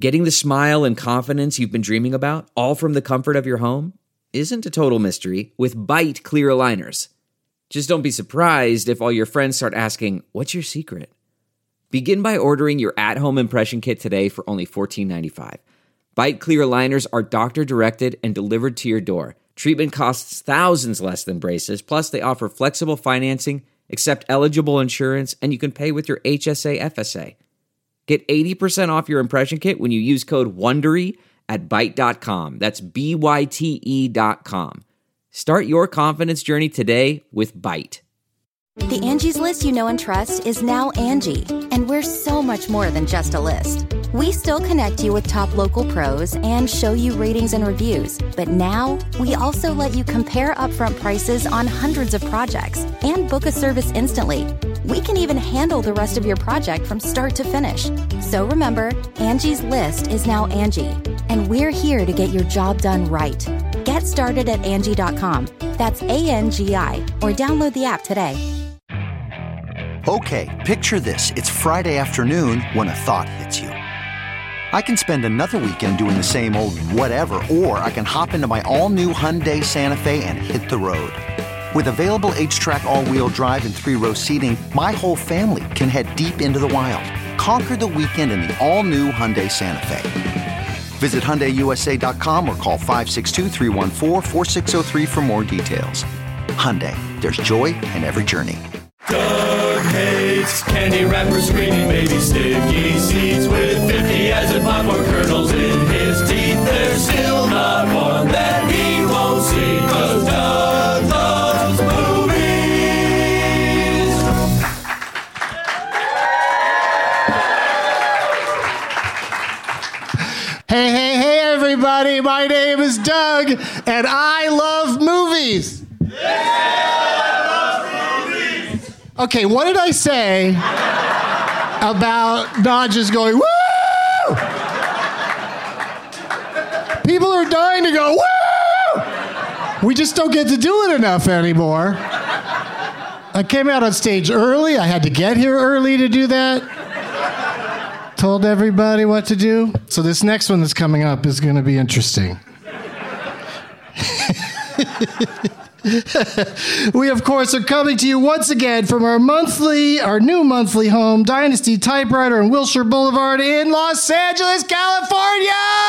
Getting the smile and confidence you've been dreaming about, all from the comfort of your home, isn't a total mystery with Byte clear aligners. Just don't be surprised if all your friends start asking, "What's your secret?" Begin by ordering your at-home impression kit today for only $14.95. Byte clear aligners are doctor-directed and delivered to your door. Treatment costs thousands less than braces, plus they offer flexible financing, accept eligible insurance, and you can pay with your HSA FSA. Get 80% off your impression kit when you use code WONDERY at Byte.com. That's BYTE.com. Start your confidence journey today with Byte. The Angie's List you know and trust is now Angie, and we're so much more than just a list. We still connect you with top local pros and show you ratings and reviews, but now we also let you compare upfront prices on hundreds of projects and book a service instantly. We can even handle the rest of your project from start to finish. So remember, Angie's List is now Angie, and we're here to get your job done right. Get started at Angie.com. That's ANGI, or download the app today. Okay, picture this. It's Friday afternoon when a thought hits you. I can spend another weekend doing the same old whatever, or I can hop into my all-new Hyundai Santa Fe and hit the road. With available H-Track all-wheel drive and 3-row seating, my whole family can head deep into the wild. Conquer the weekend in the all-new Hyundai Santa Fe. Visit HyundaiUSA.com or call 562-314-4603 for more details. Hyundai, there's joy in every journey. Doug hates candy wrappers, screaming baby sticky seeds with 50 acid popcorn kernels in his teeth. There's still not one that he won't see, 'cause Doug loves movies. Hey, everybody. My name is Doug, and I love movies. Okay, what did I say about not just going, woo? People are dying to go, woo! We just don't get to do it enough anymore. I came out on stage early. I had to get here early to do that. Told everybody what to do. So this next one that's coming up is going to be interesting. We, of course, are coming to you once again from our new monthly home, Dynasty Typewriter on Wilshire Boulevard in Los Angeles, California!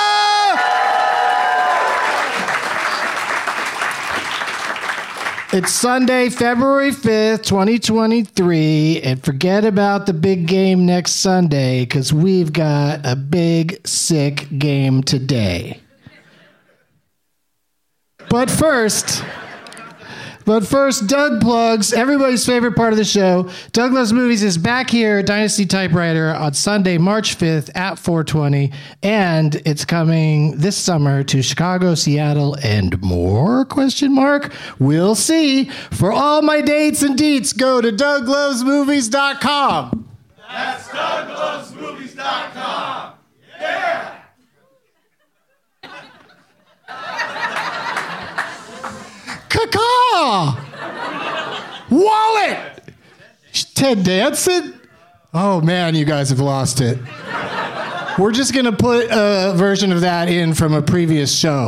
It's Sunday, February 5th, 2023, and forget about the big game next Sunday, because we've got a big, sick game today. But first, Doug plugs, everybody's favorite part of the show. Doug Loves Movies is back here at Dynasty Typewriter on Sunday, March 5th at 4:20, and it's coming this summer to Chicago, Seattle, and more, ? We'll see. For all my dates and deets, go to DougLovesMovies.com. That's DougLovesMovies.com. Yeah! Caw! Wallet! Ted Danson? Oh man, you guys have lost it. We're just going to put a version of that in from a previous show.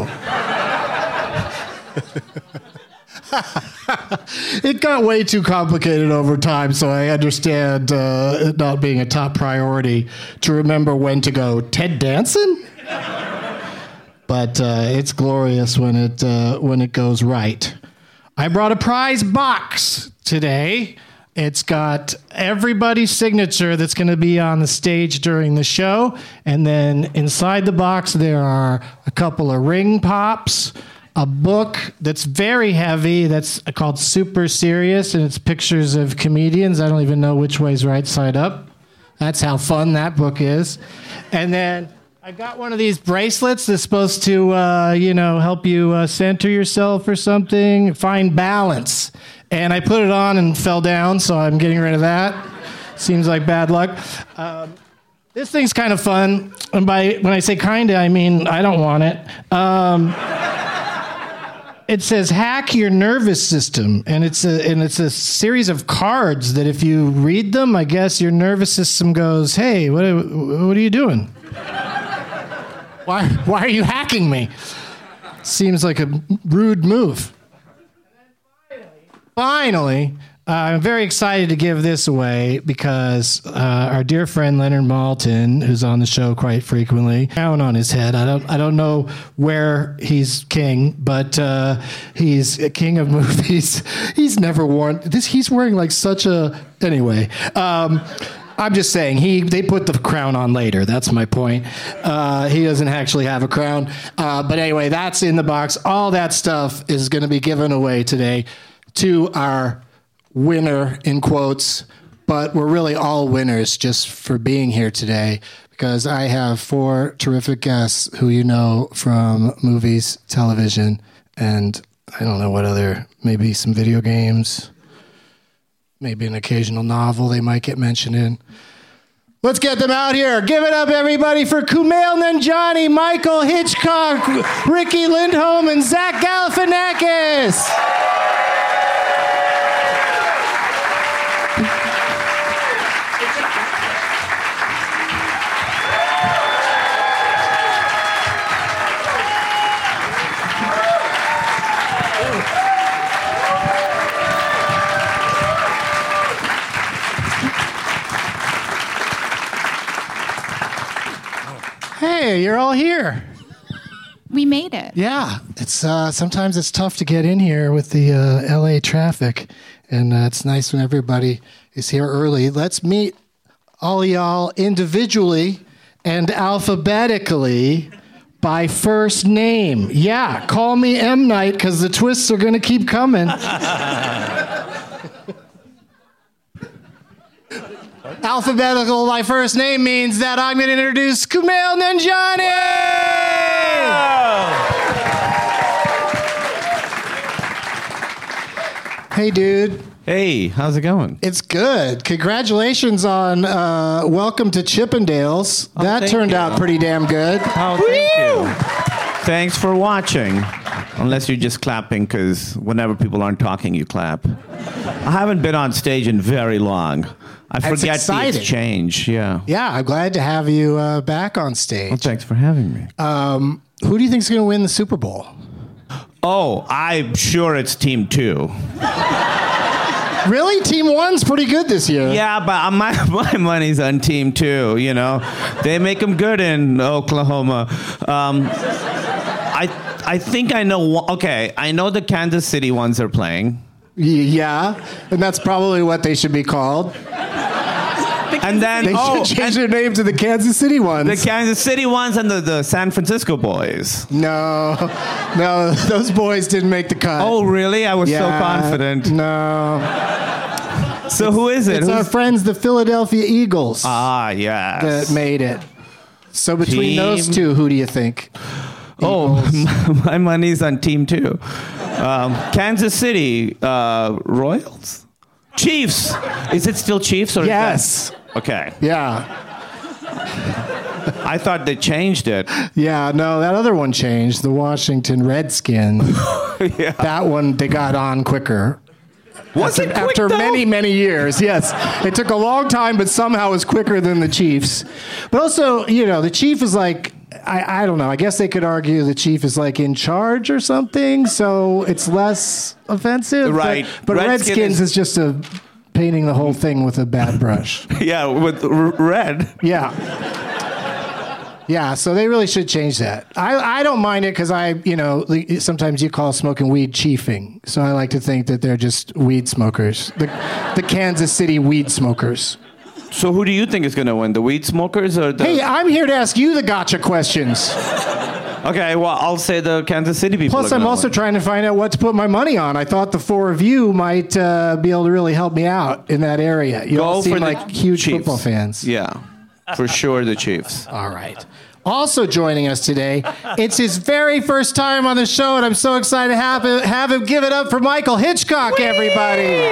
It got way too complicated over time, so I understand it not being a top priority to remember when to go, Ted Danson? But it's glorious when it goes right. I brought a prize box today. It's got everybody's signature that's going to be on the stage during the show. And then inside the box, there are a couple of ring pops, a book that's very heavy that's called Super Serious, and it's pictures of comedians. I don't even know which way's right side up. That's how fun that book is. And then I got one of these bracelets that's supposed to, help you center yourself or something, find balance. And I put it on and fell down, so I'm getting rid of that. Seems like bad luck. This thing's kind of fun. And when I say kinda, I mean I don't want it. It says hack your nervous system, and it's a series of cards that if you read them, I guess your nervous system goes, hey, what are you doing? Why are you hacking me? Seems like a rude move. Finally, I'm very excited to give this away because our dear friend Leonard Maltin, who's on the show quite frequently, crown on his head. I don't know where he's king, but he's a king of movies. He's never worn this. He's wearing like such a anyway. I'm just saying they put the crown on later. That's my point. He doesn't actually have a crown. But anyway, that's in the box. All that stuff is going to be given away today to our winner, in quotes. But we're really all winners just for being here today because I have 4 terrific guests who you know from movies, television, and I don't know what other, maybe some video games. Maybe an occasional novel they might get mentioned in. Let's get them out here. Give it up, everybody, for Kumail Nanjiani, Michael Hitchcock, Ricky Lindholm, and Zach Galifianakis. Hey, you're all here. We made it. Yeah, it's sometimes it's tough to get in here with the LA traffic, and it's nice when everybody is here early. Let's meet all y'all individually and alphabetically by first name. Yeah, call me M. Night because the twists are going to keep coming. Alphabetical by first name means that I'm going to introduce Kumail Nanjiani. Hey, dude. Hey, how's it going? It's good. Congratulations on Welcome to Chippendales. That turned out pretty damn good. Oh, thank you. Thanks for watching. Unless you're just clapping, because whenever people aren't talking, you clap. I haven't been on stage in very long. I forget the exchange. Yeah. Yeah, I'm glad to have you back on stage. Well, thanks for having me. Who do you think is going to win the Super Bowl? Oh, I'm sure it's Team 2. Really? Team 1's pretty good this year. Yeah, but my money's on Team 2, you know. They make them good in Oklahoma. I think I know. Okay, I know the Kansas City ones are playing. Yeah, and that's probably what they should be called. And then they should change their name to the Kansas City ones. The Kansas City ones and the San Francisco boys. No, those boys didn't make the cut. Oh, really? I was so confident. No. So who is it? It's our friends, the Philadelphia Eagles. Ah, yes. That made it. So between those two, who do you think? Eagles. Oh, my money's on Team 2. Kansas City Royals? Chiefs. Is it still Chiefs? Or yes. Okay. Yeah. I thought they changed it. Yeah, no, that other one changed. The Washington Redskins. Yeah. That one, they got on quicker. Was it quick, after though? many years? Yes, it took a long time, but somehow it was quicker than the Chiefs. But also, the Chief is like, I don't know. I guess they could argue the Chief is like in charge or something, so it's less offensive. Right. But Redskins is just painting the whole thing with a bad brush. Yeah, with red. Yeah. Yeah, so they really should change that. I don't mind it because sometimes you call smoking weed chiefing. So I like to think that they're just weed smokers. The Kansas City weed smokers. So who do you think is going to win, the weed smokers or the... Hey, I'm here to ask you the gotcha questions. Okay, well, I'll say the Kansas City people. Plus, I'm also trying to find out what to put my money on. I thought the 4 of you might be able to really help me out in that area. You all seem like huge Chiefs. Football fans. Yeah, for sure the Chiefs. All right. Also joining us today, it's his very first time on the show, and I'm so excited to have him. Give it up for Michael Hitchcock, everybody.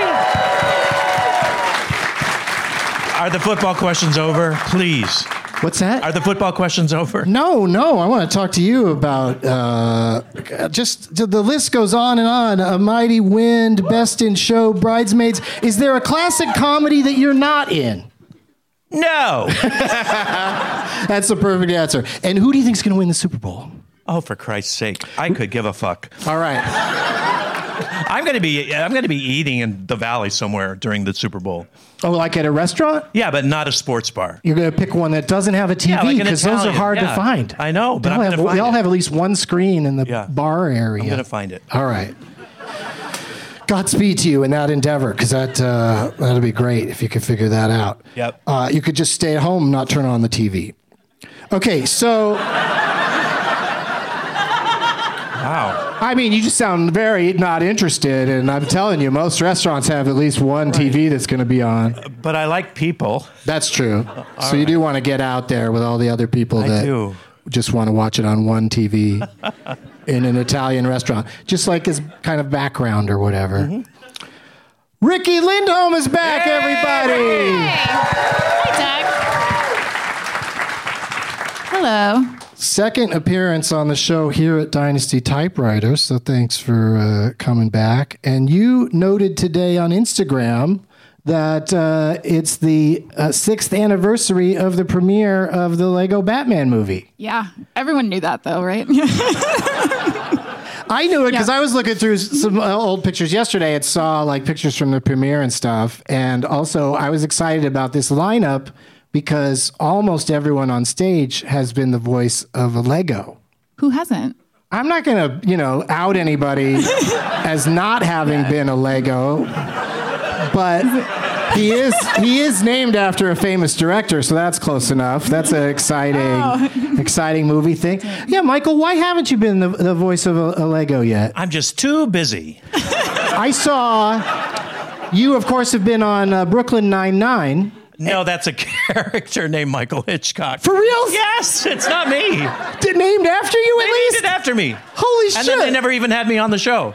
Are the football questions over? Please. What's that? Are the football questions over? No. I want to talk to you about just the list goes on and on. A Mighty Wind, Best in Show, Bridesmaids. Is there a classic comedy that you're not in? No. That's the perfect answer. And who do you think is going to win the Super Bowl? Oh, for Christ's sake. I could give a fuck. All right. I'm going to be eating in the Valley somewhere during the Super Bowl. Oh, like at a restaurant? Yeah, but not a sports bar. You're going to pick one that doesn't have a TV because those are hard to find. I know, but they all have at least one screen in the bar area. I'm going to find it. All right. Godspeed to you in that endeavor, because that'd be great if you could figure that out. Yep. You could just stay at home and not turn on the TV. Okay, so... Wow. I mean, you just sound very not interested, and I'm telling you, most restaurants have at least one TV that's going to be on. But I like people. That's true. So you do want to get out there with all the other people that just want to watch it on one TV in an Italian restaurant, just like as kind of background or whatever. Mm-hmm. Ricky Lindholm is back, everybody. Hi, Doug. Hello. Second appearance on the show here at Dynasty Typewriters, so thanks for coming back. And you noted today on Instagram that it's the 6th anniversary of the premiere of the Lego Batman movie. Yeah, everyone knew that though, right? I knew it because I was looking through some old pictures yesterday and saw like pictures from the premiere and stuff. And also I was excited about this lineup because almost everyone on stage has been the voice of a Lego. Who hasn't? I'm not going to, out anybody as not having been a Lego, but he is named after a famous director, so that's close enough. That's an exciting movie thing. Yeah, Michael, why haven't you been the voice of a Lego yet? I'm just too busy. I saw you, of course, have been on Brooklyn Nine-Nine. No, that's a character named Michael Hitchcock. For real? Yes, it's not me. Named after you, at least? Named it after me. Holy shit. And then they never even had me on the show.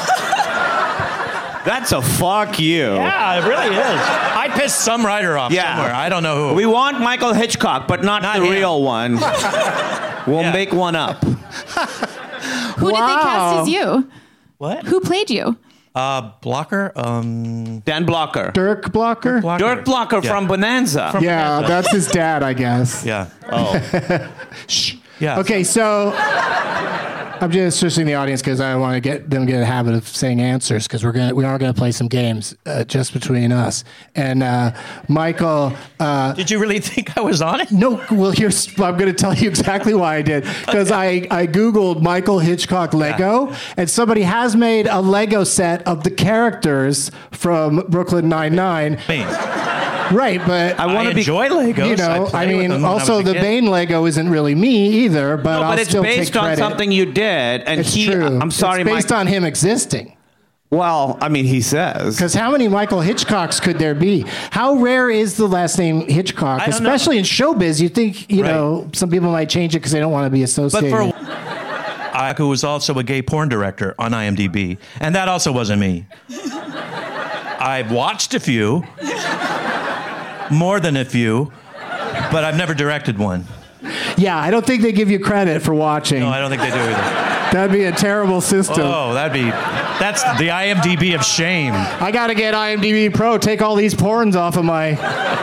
That's a fuck you. Yeah, it really is. I pissed some writer off somewhere. I don't know who. We want Michael Hitchcock, but not the him. Real one. We'll make one up. Who did they cast as you? What? Who played you? Blocker? Dan Blocker. Dirk Blocker? Dirk Blocker from Bonanza. Bonanza. That's his dad, I guess. Yeah. Oh. Shh. Yeah. Okay, so I'm just switching the audience because I want to get them get a habit of saying answers because we are gonna play some games just between us. And Michael, did you really think I was on it? No. Well, I'm going to tell you exactly why I did because I googled Michael Hitchcock Lego, and somebody has made a Lego set of the characters from Brooklyn Nine-Nine. Right, but I enjoy Legos. Also the Bane Lego isn't really me either, but I'll still take credit. But it's based on something you did, and it's true. I'm sorry, it's based on him existing. Well, I mean, he says. Because how many Michael Hitchcocks could there be? How rare is the last name Hitchcock, especially in showbiz? You think some people might change it because they don't want to be associated. But who was also a gay porn director on IMDb, and that also wasn't me. I've watched a few. More than a few, but I've never directed one. Yeah, I don't think they give you credit for watching. No, I don't think they do either. That'd be a terrible system. Oh, that's the IMDb of shame. I gotta get IMDb Pro, take all these porns off of my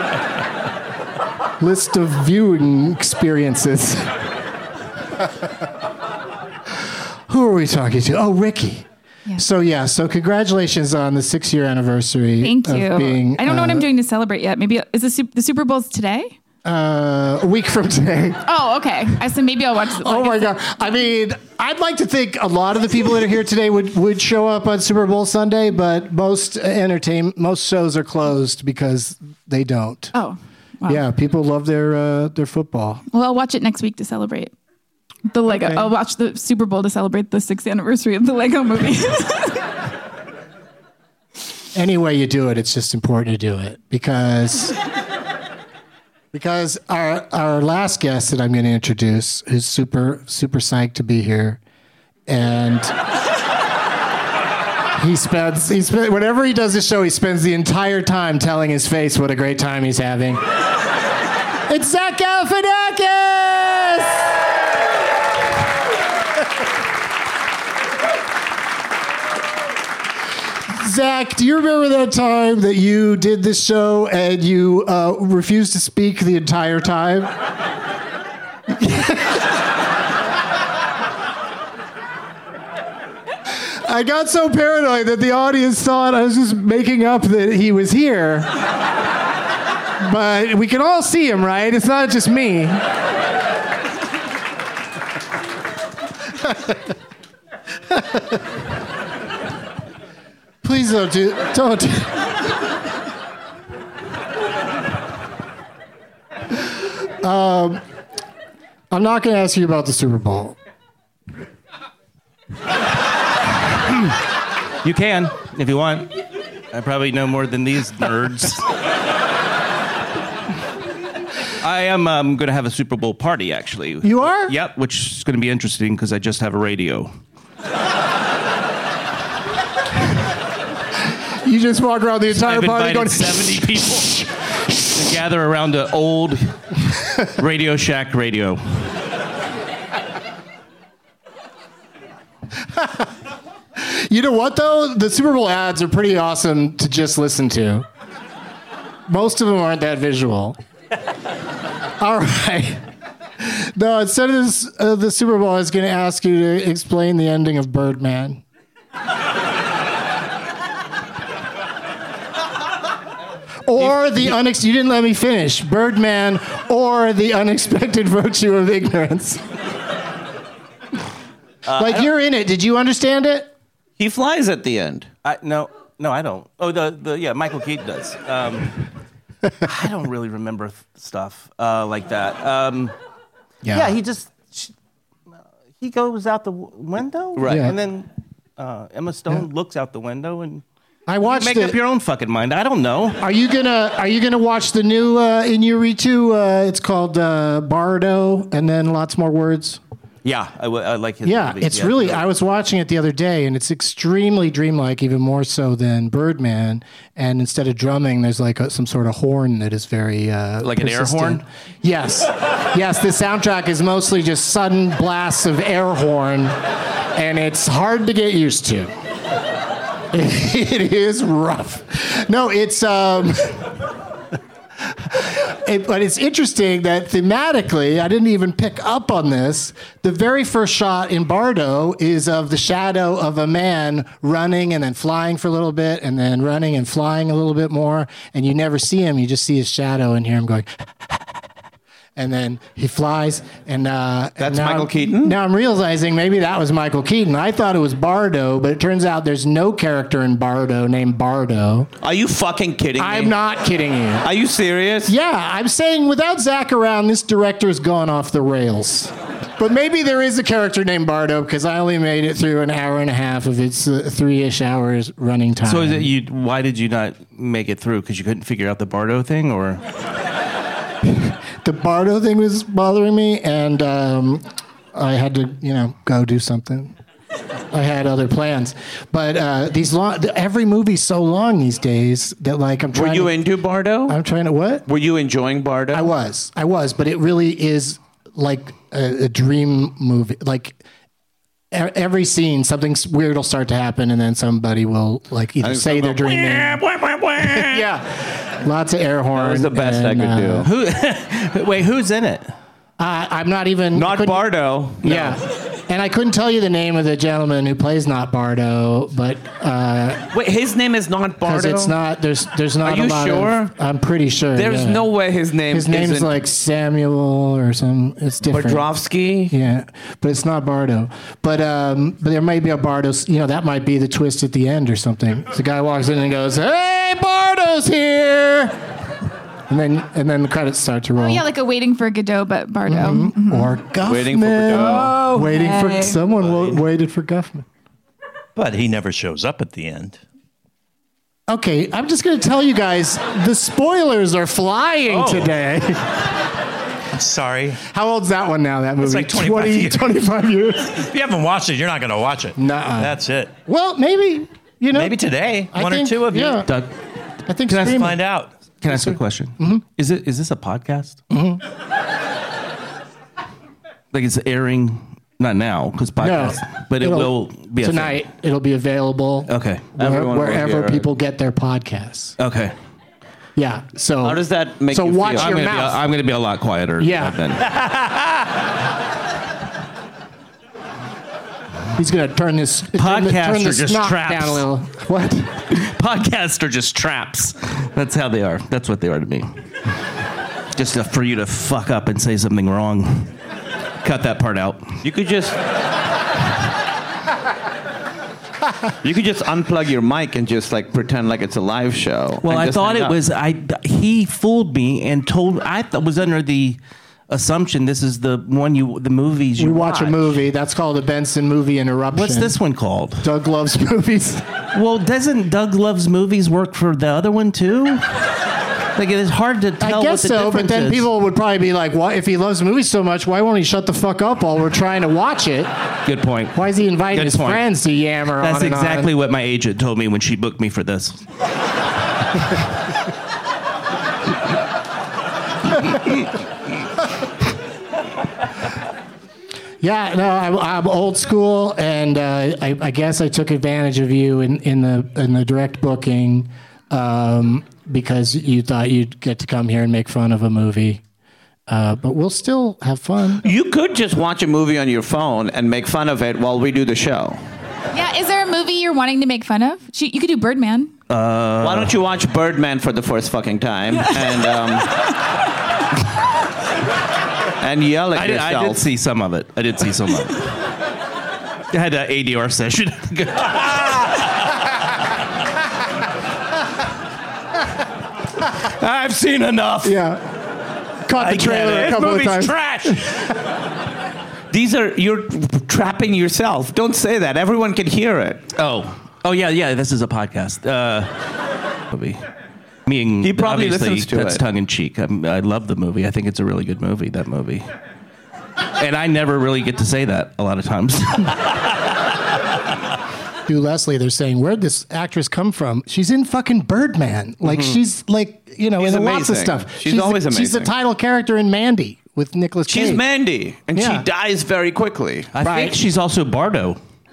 list of viewing experiences. Who are we talking to? Oh, Ricky. Yeah. So congratulations on the 6-year anniversary. Thank you. Of being, I don't know what I'm doing to celebrate yet. Maybe is the Super Bowl's today? A week from today. Oh, okay. I said maybe I'll watch. Oh my God! I mean, I'd like to think a lot of the people that are here today would show up on Super Bowl Sunday, but most shows are closed because they don't. Oh, wow. Yeah, people love their football. Well, I'll watch it next week to celebrate. The Lego. Okay. I'll watch the Super Bowl to celebrate the 6th anniversary of the Lego movie. Any way you do it, it's just important to do it because our last guest that I'm going to introduce is super psyched to be here, and he spends whenever he does the show, he spends the entire time telling his face what a great time he's having. It's Zach Galifianakis! Zach, do you remember that time that you did this show and you refused to speak the entire time? I got so paranoid that the audience thought I was just making up that he was here. But we can all see him, right? It's not just me. Please don't do. I'm not going to ask you about the Super Bowl. You can, if you want. I probably know more than these nerds. I am going to have a Super Bowl party, actually. You are? Yep, which is going to be interesting because I just have a radio. You just walk around the entire party going... 70 people to gather around an old Radio Shack radio. You know what, though? The Super Bowl ads are pretty awesome to just listen to. Most of them aren't that visual. All right. No, instead of the Super Bowl, I was going to ask you to explain the ending of Birdman. Or the you didn't let me finish. Birdman or the unexpected virtue of ignorance. Like, you're in it. Did you understand it? He flies at the end. No, I don't. Oh, yeah, Michael Keaton does. I don't really remember stuff like that. Yeah, he goes out the window, right? Yeah. And then Emma Stone looks out the window, and I watched make up your own fucking mind. I don't know. Are you gonna watch the new Inuyuritu? It's called Bardo, and then lots more words. Yeah, I like his Yeah, movie. it's really... I was watching it the other day, and it's extremely dreamlike, even more so than Birdman. And instead of drumming, there's like some sort of horn that is very like an air horn? Yes. Yes, the soundtrack is mostly just sudden blasts of air horn, and it's hard to get used to. It is rough. No, it's... but it's interesting that thematically, I didn't even pick up on this. The very first shot in Bardo is of the shadow of a man running and then flying for a little bit and then running and flying a little bit more. And you never see him. You just see his shadow and hear him going... And then he flies, and that's Michael Keaton? Now I'm realizing maybe that was Michael Keaton. I thought it was Bardo, but it turns out there's no character in Bardo named Bardo. Are you fucking kidding me? I'm not kidding you. Are you serious? Yeah, I'm saying without Zach around, this director's gone off the rails. But maybe there is a character named Bardo, because I only made it through an hour and a half of its 3-ish hours running time. So is it why did you not make it through? Because you couldn't figure out the Bardo thing, or... The Bardo thing was bothering me, and I had to, go do something. I had other plans, but every movie's so long these days that I'm trying. Were you into Bardo? I'm trying to what? Were you enjoying Bardo? I was, but it really is like a dream movie. Like every scene, something weird will start to happen, and then somebody will either say they're dreaming. Yeah. Lots of air horn. That was the best I could do. Wait, who's in it? I'm not even... Not Bardo. No. Yeah. And I couldn't tell you the name of the gentleman who plays Not Bardo, but... Wait, his name is not Bardo? Because it's not... There's not Are a you lot sure? of... I'm pretty sure. There's no way his name His name's like Samuel or some... It's different. Bodrovsky? Yeah. But it's not Bardo. But there might be a Bardo... that might be the twist at the end or something. The guy walks in and goes, "Hey, Bardo's here!" And then the credits start to roll. Oh, yeah, like a Waiting for Godot, but Bardo. Mm-hmm. Or Guffman. Waiting for Godot. Waiting for someone waited for Guffman. But he never shows up at the end. Okay, I'm just going to tell you guys, the spoilers are flying today. I'm sorry. How old's that one now, that movie? It's like 25 years. If you haven't watched it, you're not going to watch it. Nuh-uh. That's it. Well, maybe, Maybe today, one or two of you. Yeah. Doug, I think Let's find out. can I ask a question? Mm-hmm. Is this a podcast? Mm-hmm. Like it's airing Not now, because podcast. But it will be tonight. It'll be available. Okay. Wherever people get their podcasts. Okay. Yeah. So how does that make you feel? So watch your mouth. I'm going to be a lot quieter. Yeah. Then. He's going to turn this podcasts are just traps. Down a little. What? Podcasts are just traps. That's how they are. That's what they are to me. Just for you to fuck up and say something wrong. Cut that part out. You could just unplug your mic and just like pretend like it's a live show. Well, I thought it was. He fooled me and told. I was under the assumption this is the movies you watch. We watch a movie. That's called a Benson movie interruption. What's this one called? Doug Loves Movies. Well, doesn't Doug Loves Movies work for the other one too? Like, it is hard to tell. I guess what the so, but then is. people would probably be like, "Why? If he loves movies so much, why won't he shut the fuck up while we're trying to watch it?" Good point. Why is he inviting his friends to yammer That's on and exactly on? what my agent told me when she booked me for this. Yeah, no, I'm old school, and I guess I took advantage of you in the direct booking because you thought you'd get to come here and make fun of a movie. But we'll still have fun. You could just watch a movie on your phone and make fun of it while we do the show. Yeah, is there a movie you're wanting to make fun of? You could do Birdman. Why don't you watch Birdman for the first fucking time and yell at yourself? I did see some of it. I had an ADR session. I've seen enough. Yeah. Caught the trailer a couple of times. Trash. You're trapping yourself. Don't say that. Everyone can hear it. Oh yeah. This is a podcast. Movie. He probably listens to that's it. tongue in cheek. I love the movie. I think it's a really good movie. That movie. And I never really get to say that a lot of times. To Leslie, they're saying, where'd this actress come from? She's in fucking Birdman. Like, she's like, in lots of stuff. She's always amazing. She's the title character in Mandy with Nicolas Cage. She's Mandy, and she dies very quickly. I think she's also Bardo.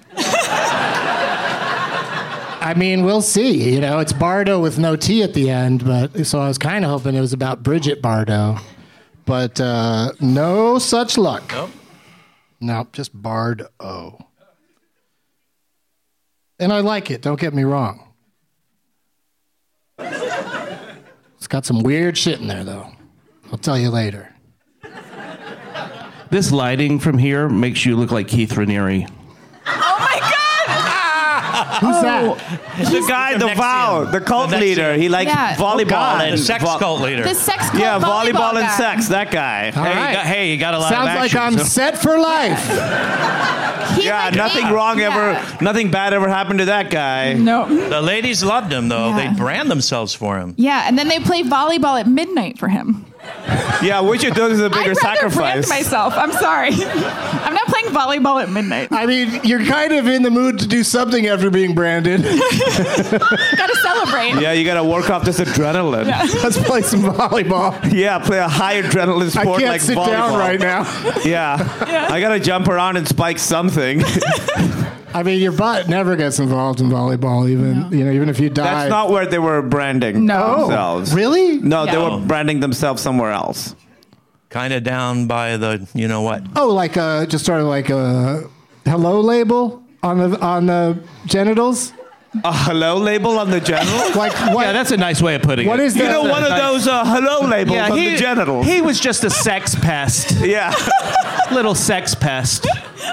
I mean, we'll see. It's Bardo with no T at the end, so I was kind of hoping it was about Bridget Bardo. But no such luck. Nope. No, just Bardo. And I like it, don't get me wrong. It's got some weird shit in there, though. I'll tell you later. This lighting from here makes you look like Keith Raniere. Who's that? The guy, the cult leader. He likes volleyball and the sex cult leader. The sex cult volleyball and guy. sex. That guy. He got a lot Sounds of like action. I'm set for life. Nothing bad ever happened to that guy. No. The ladies loved him, though. Yeah. They brand themselves for him. Yeah, and then they play volleyball at midnight for him. Yeah, which of those is a bigger I'd rather sacrifice? brand myself. I'm sorry. I'm not playing volleyball at midnight. I mean, you're kind of in the mood to do something after being branded. Gotta celebrate. Yeah, you gotta work off this adrenaline. Yeah. Let's play some volleyball. Yeah, play a high adrenaline sport I can't like sit volleyball. down right now. Yeah. I gotta jump around and spike something. I mean, your butt never gets involved in volleyball, even if you die. That's not where they were branding themselves. Really? No, they were branding themselves somewhere else. Kind of down by the, you know what? Oh, like just sort of like a hello label on the genitals. A hello label on the genitals? Like what? Yeah, that's a nice way of putting it. What is that? One of those hello labels on the genitals. He was just a sex pest. Yeah. Little sex pest.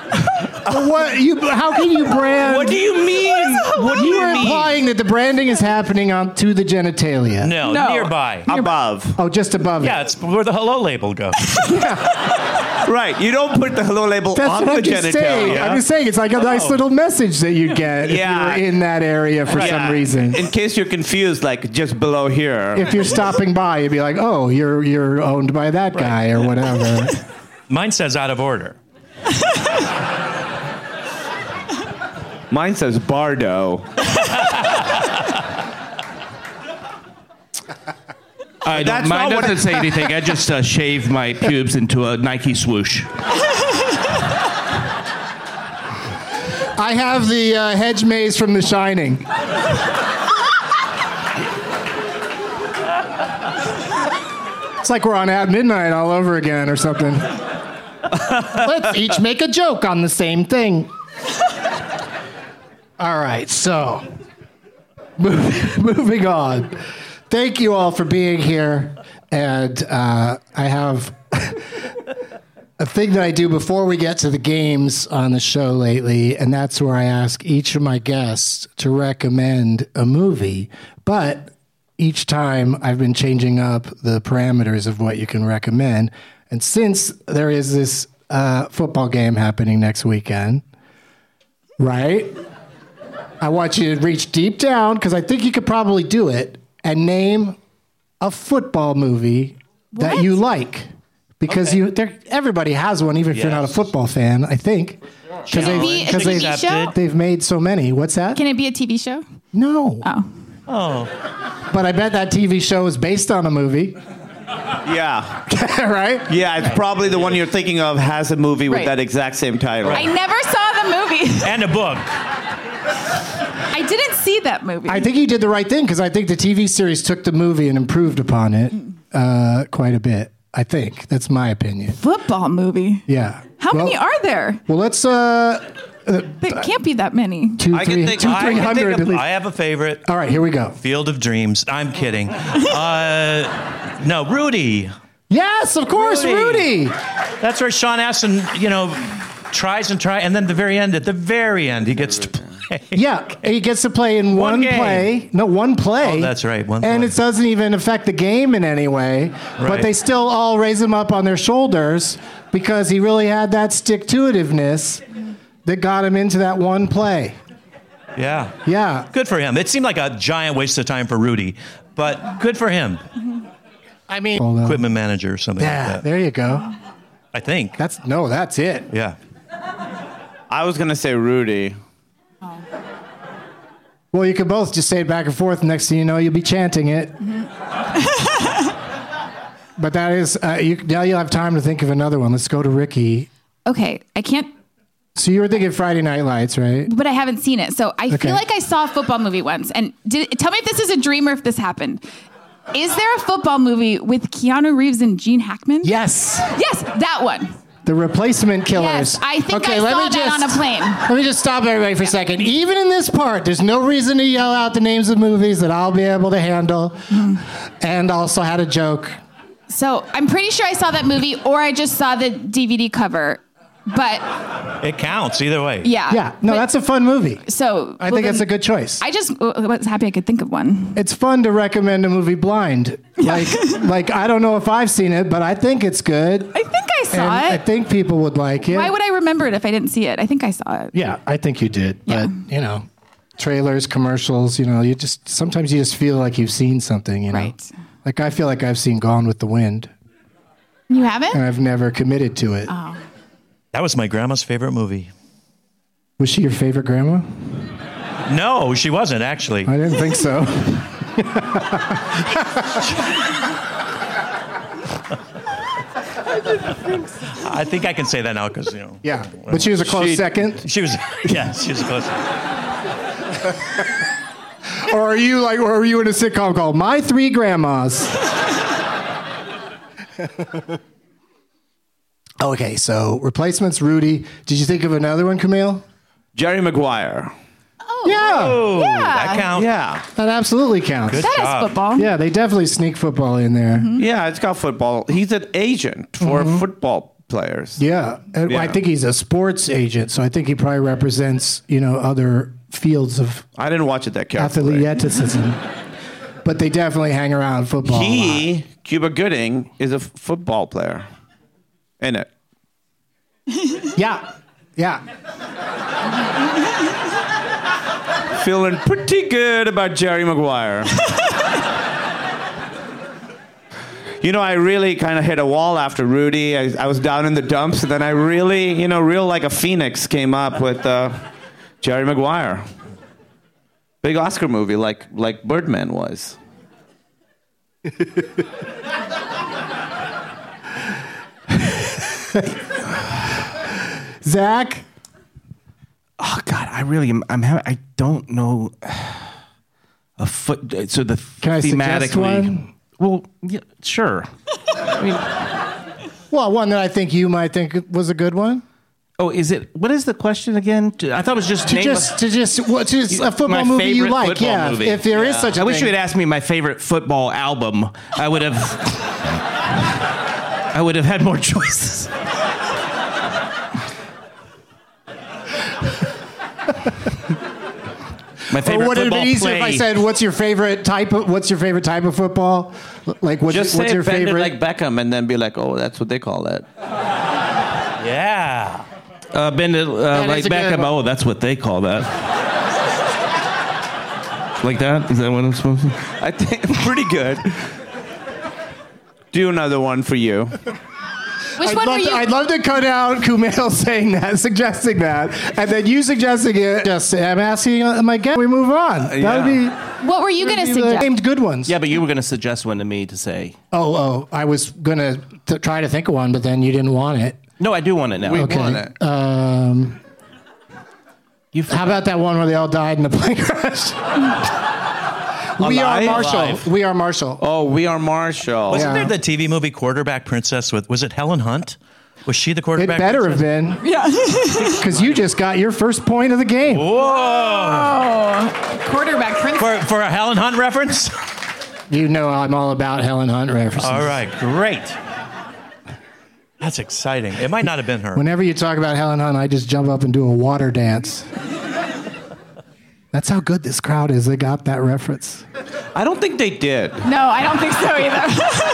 How can you brand? What do you mean? What do You you are mean? implying that the branding is happening to the genitalia. No, nearby. Above. Oh, just above it. Yeah, it's where the hello label goes. Right. You don't put the hello label That's on what the I'm just saying. genitalia. I'm just saying it's like a nice little message that you get if Yeah. you're in that area for some reason. In case you're confused, like just below here. If you're stopping by, you'd be like, "Oh, you're owned by that guy or whatever." Mine says out of order. Mine says Bardo. Mine doesn't say anything. I just shave my pubes into a Nike swoosh. I have the hedge maze from The Shining. It's like we're on At Midnight all over again or something. Let's each make a joke on the same thing. All right, so moving on. Thank you all for being here. And I have a thing that I do before we get to the games on the show lately, and that's where I ask each of my guests to recommend a movie. But each time I've been changing up the parameters of what you can recommend. And since there is this football game happening next weekend, right? I want you to reach deep down, because I think you could probably do it, and name a football movie that you like. Because everybody has one, even if you're not a football fan, I think. Can it be a TV show? They've made so many. What's that? Can it be a TV show? No. Oh. But I bet that TV show is based on a movie. Yeah. Right? Yeah, it's probably the one you're thinking of has a movie with that exact same title. I never saw the movie. And a book. I didn't see that movie. I think he did the right thing, because I think the TV series took the movie and improved upon it quite a bit. I think. That's my opinion. Football movie? Yeah. How many are there? Well, let's... there can't be that many. 300 at least. I have a favorite. All right, here we go. Field of Dreams. I'm kidding. No, Rudy. Yes, of course, Rudy. That's where Sean Astin, tries, and then at the very end, he gets to play. Yeah, he gets to play in one play. No, one play. Oh, that's right, one play. And it doesn't even affect the game in any way. Right. But they still all raise him up on their shoulders because he really had that stick-to-itiveness that got him into that one play. Yeah. Yeah. Good for him. It seemed like a giant waste of time for Rudy, but good for him. I mean... Equipment manager or something like that. There you go. I think. That's it. Yeah. I was going to say Rudy. Well, you could both just say it back and forth. Next thing you know, you'll be chanting it. But that is... now you'll have time to think of another one. Let's go to Ricky. Okay, I can't... So you were thinking Friday Night Lights, right? But I haven't seen it. So I feel like I saw a football movie once. And tell me if this is a dream or if this happened. Is there a football movie with Keanu Reeves and Gene Hackman? Yes. Yes, that one. The Replacement Killers. Yes, I think I saw that on a plane. Let me just stop everybody for a second. Even in this part, there's no reason to yell out the names of movies that I'll be able to handle. And also had a joke. So I'm pretty sure I saw that movie, or I just saw the DVD cover. But it counts either way. Yeah. Yeah. No, that's a fun movie. So I think it's a good choice. I just was happy I could think of one. It's fun to recommend a movie blind. Like I don't know if I've seen it, but I think it's good. I think I saw it. I think people would like it. Why would I remember it if I didn't see it? I think I saw it. Yeah, I think you did. Yeah. But trailers, commercials, you just sometimes you just feel like you've seen something, Right. Like I feel like I've seen Gone with the Wind. You haven't? And I've never committed to it. Oh. That was my grandma's favorite movie. Was she your favorite grandma? No, she wasn't, actually. I didn't think so. I think I can say that now because, Yeah, but she was a close second? She was a close second. Or are you in a sitcom called My Three Grandmas? Okay, so Replacements, Rudy. Did you think of another one, Camille? Jerry Maguire. Oh. Yeah. That counts. Yeah. That absolutely counts. Good That job. is football. Yeah, they definitely sneak football in there. Yeah, it's got football. He's an agent for football players. Yeah, and Yeah. I think he's a sports agent, so I think he probably represents, other fields of I didn't watch it that carefully. athleticism. But they definitely hang around football a lot. Cuba Gooding, is a football player. In it. Yeah. Feeling pretty good about Jerry Maguire. I really kind of hit a wall after Rudy. I was down in the dumps, and then I really, real like a phoenix came up with Jerry Maguire. Big Oscar movie like Birdman was. Zach? Oh God, I really am. I don't know a foot. So the Can I suggest one? Well, yeah, sure. Well, one that I think you might think was a good one. Oh, is it? What is the question again? I thought it was just a football movie you like. Yeah, movie. if there is such a I wish thing. you had asked me my favorite football album. I would have had more choices. My favorite would it have been easier play. if I said, "What's your favorite type of football?" Like, what's your bend favorite? it like Beckham, and then be like, "Oh, that's what they call it." Yeah. Bend it like Beckham. Oh, that's what they call that. Like that? Is that what I'm supposed to? I think pretty good. Do another one for you. Which one were you? I'd love to cut out Kumail saying that, suggesting that, and then you suggesting it. Just I'm asking my guest. We move on. That would be. What were you going to suggest? Named good ones. Yeah, but you were going to suggest one to me to say. Oh, I was going to try to think of one, but then you didn't want it. No, I do want it now. We want it. How about that one where they all died in the plane crash? We Are Marshall. Alive. We Are Marshall. Oh, We Are Marshall. Wasn't there the TV movie Quarterback Princess with, was it Helen Hunt? Was she the It quarterback? better have princess? been. Yeah. Because you just got your first point of the game. Whoa! Quarterback princess. For a Helen Hunt reference? You know I'm all about Helen Hunt references. All right, great. That's exciting. It might not have been her. Whenever you talk about Helen Hunt, I just jump up and do a water dance. That's how good this crowd is. They got that reference. I don't think they did. No, I don't think so either.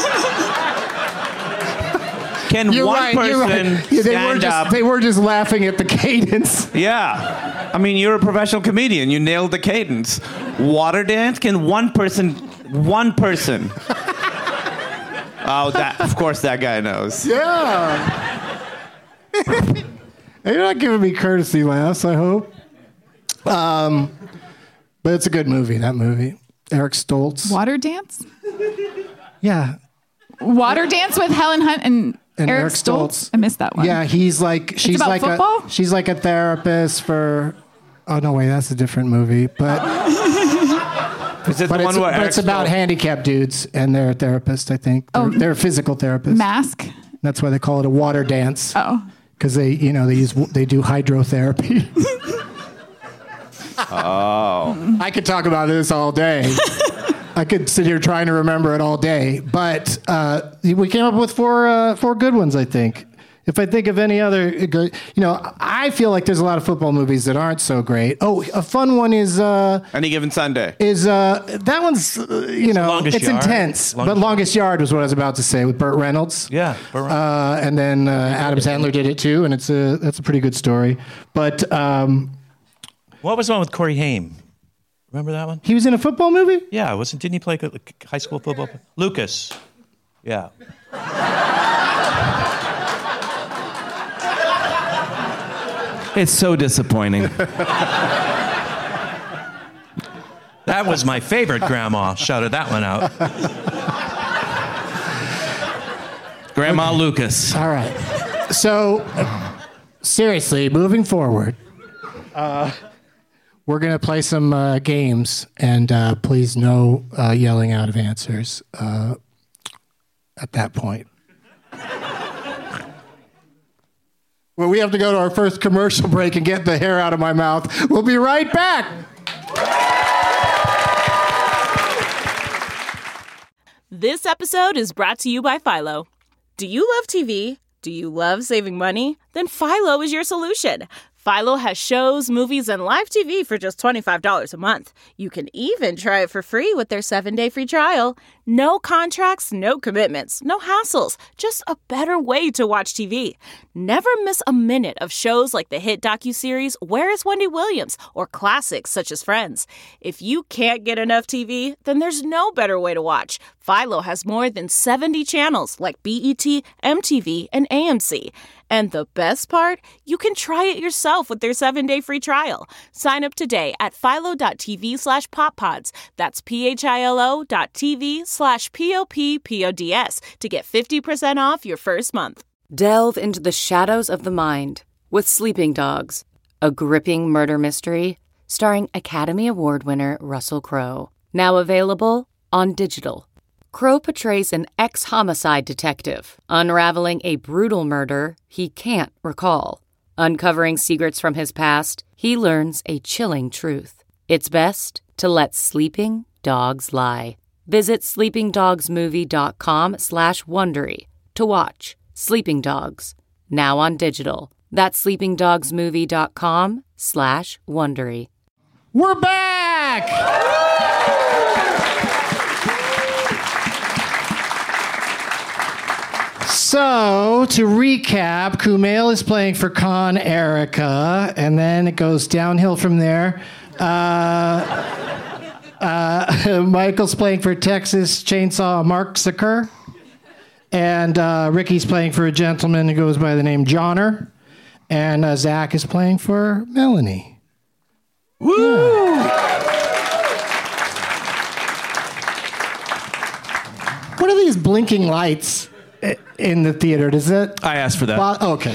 Can one person stand up? They were just laughing at the cadence. Yeah. I mean, you're a professional comedian. You nailed the cadence. Water dance? Can one person... Oh, of course that guy knows. Yeah. You're not giving me courtesy laughs, I hope. But it's a good movie, that movie. Eric Stoltz. Water dance? Yeah. Water dance with Helen Hunt and Eric Stoltz. I missed that one. Yeah, she's like football? she's like a therapist for. Oh no, wait, that's a different movie. But Is it the one where it's about handicapped dudes and they're a therapist. I think they're a physical therapist. Mask. That's why they call it a water dance. Oh. Because they do hydrotherapy. Oh. I could talk about this all day. I could sit here trying to remember it all day. But we came up with four good ones, I think. If I think of any other good, I feel like there's a lot of football movies that aren't so great. Oh, a fun one is Any Given Sunday. That one's it's intense. Longest Yard was what I was about to say with Burt Reynolds. Yeah, Burt Reynolds. And then Adam Sandler did it too, and that's a pretty good story. But what was the one with Corey Haim? Remember that one? He was in a football movie? Yeah, didn't he play high school football? Lucas. Yeah. It's so disappointing. That was my favorite grandma. Shouted that one out. Grandma Lucas. All right. So, seriously, moving forward, we're going to play some games, and please no yelling out of answers at that point. Well, we have to go to our first commercial break and get the hair out of my mouth. We'll be right back. This episode is brought to you by Philo. Do you love TV? Do you love saving money? Then Philo is your solution. Philo has shows, movies, and live TV for just $25 a month. You can even try it for free with their 7-day free trial. No contracts, no commitments, no hassles. Just a better way to watch TV. Never miss a minute of shows like the hit docuseries Where is Wendy Williams? Or classics such as Friends. If you can't get enough TV, then there's no better way to watch. Philo has more than 70 channels like BET, MTV, and AMC. And the best part? You can try it yourself with their 7-day free trial. Sign up today at philo.tv/poppods. That's philo.tv/POPPODS to get 50% off your first month. Delve into the shadows of the mind with Sleeping Dogs, a gripping murder mystery starring Academy Award winner Russell Crowe. Now available on digital. Crowe portrays an ex-homicide detective unraveling a brutal murder he can't recall. Uncovering secrets from his past, he learns a chilling truth. It's best to let sleeping dogs lie. Visit sleepingdogsmovie.com/Wondery to watch Sleeping Dogs, now on digital. That's sleepingdogsmovie.com/Wondery. We're back! So, to recap, Kumail is playing for Con Erica, and then it goes downhill from there. Michael's playing for Texas Chainsaw Mark Zucker, and Ricky's playing for a gentleman who goes by the name Johnner, and Zach is playing for Melanie. Woo! Yeah. What are these blinking lights in the theater? Does it? I asked for that. Okay.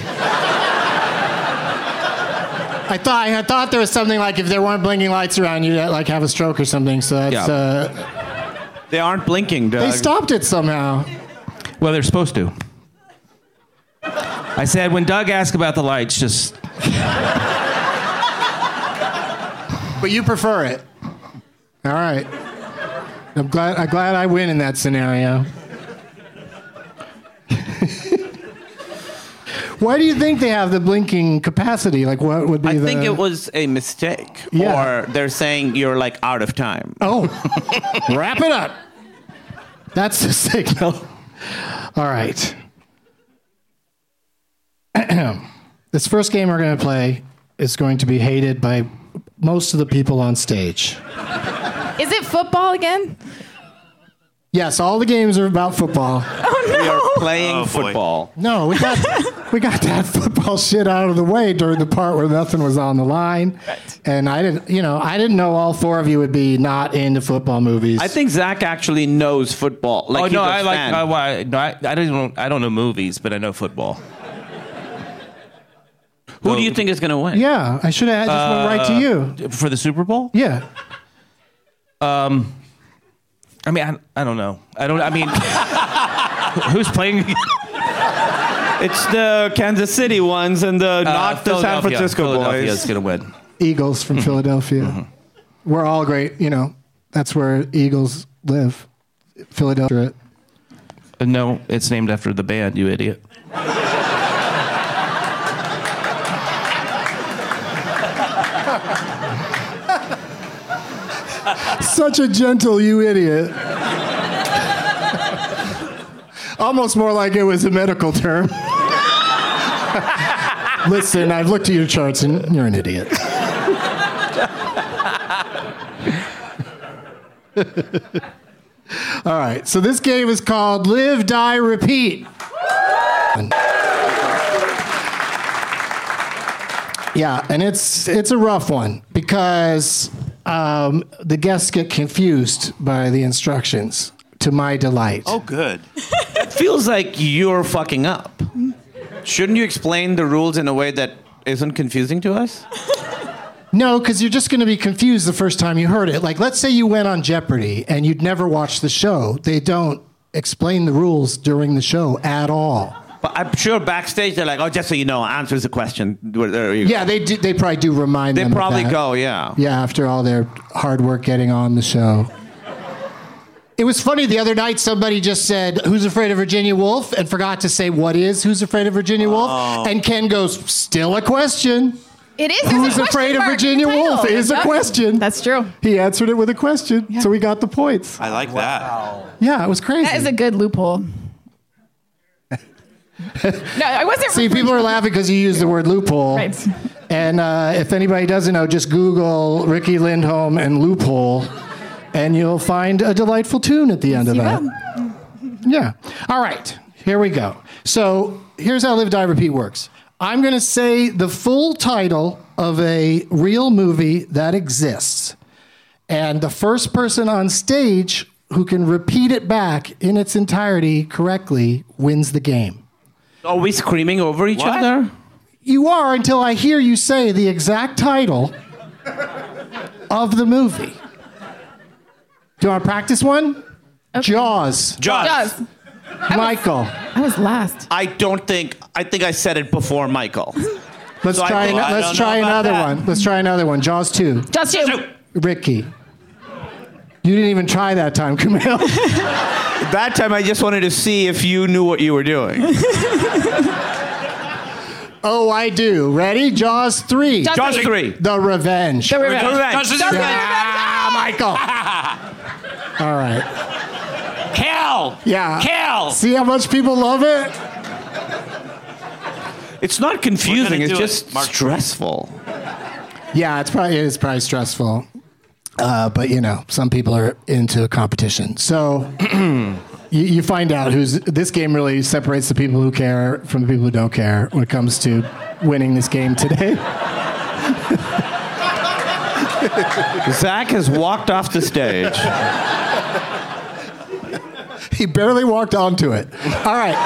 I thought there was something like if there weren't blinking lights around, you'd like have a stroke or something. So that's. They aren't blinking, Doug. They stopped it somehow. Well, they're supposed to. I said when Doug asked about the lights, just. But you prefer it. All right. I'm glad I win in that scenario. Why do you think they have the blinking capacity? Like, what would be I think it was a mistake. Yeah. Or they're saying you're, like, out of time. Oh. Wrap it up. That's the signal. All right. This first game we're going to play is going to be hated by most of the people on stage. Is it football again? Yes, all the games are about football. Oh, no. We are playing football. No, we got that football shit out of the way during the part where nothing was on the line. Right. And I didn't know all four of you would be not into football movies. I think Zach actually knows football. Like, no, I don't know movies, but I know football. Who do you think is going to win? Yeah, I should have just went right to you. For the Super Bowl? Yeah. I mean, I don't know. Who's playing? It's the Kansas City ones and not the San Francisco Philadelphia's boys. going to win. Eagles from Philadelphia. Mm-hmm. We're all great. That's where Eagles live. Philadelphia. No, it's named after the band, you idiot. Such a gentle you idiot. Almost more like it was a medical term. Listen, I've looked at your charts and you're an idiot. All right, so this game is called Live, Die, Repeat. Yeah, and it's a rough one because the guests get confused by the instructions, to my delight. Oh, good. It feels like you're fucking up. Shouldn't you explain the rules in a way that isn't confusing to us? No, because you're just going to be confused the first time you heard it. Like, let's say you went on Jeopardy and you'd never watched the show. They don't explain the rules during the show at all. But I'm sure backstage they're like, oh, just so you know, answers the question. Yeah, they do, they probably do remind them. They probably of that. go, yeah. Yeah, after all their hard work getting on the show. It was funny the other night, somebody just said, Who's Afraid of Virginia Woolf? And forgot to say, what is Who's Afraid of Virginia Woolf? Oh. And Ken goes, still a question. It is. Who's Afraid of Virginia Woolf is a question. That's true. He answered it with a question, so we got the points. I like that. Yeah, it was crazy. That is a good loophole. No, I wasn't. See, people are laughing because you used the word loophole. Right. And if anybody doesn't know, just Google Ricky Lindholm and loophole, and you'll find a delightful tune at the end of that. Yeah. All right. Here we go. So here's how Live, Die, Repeat works. I'm going to say the full title of a real movie that exists. And the first person on stage who can repeat it back in its entirety correctly wins the game. Are we screaming over each other? You are until I hear you say the exact title of the movie. Do you want to practice one? Okay. Jaws. Jaws. Michael. I was last. I think I said it before Michael. Let's try another one. Let's try another one. Jaws 2. Jaws 2. Ricky. You didn't even try that time, Kumail. That time I just wanted to see if you knew what you were doing. Oh, I do. Ready? Jaws 3. Jaws 3. The Revenge. The Revenge. Michael. All right. Kill! Yeah. Kill! See how much people love it? It's not confusing. It's just stressful. Yeah, it is probably stressful. But, some people are into a competition. So you find out this game really separates the people who care from the people who don't care when it comes to winning this game today. Zach has walked off the stage. He barely walked onto it. All right.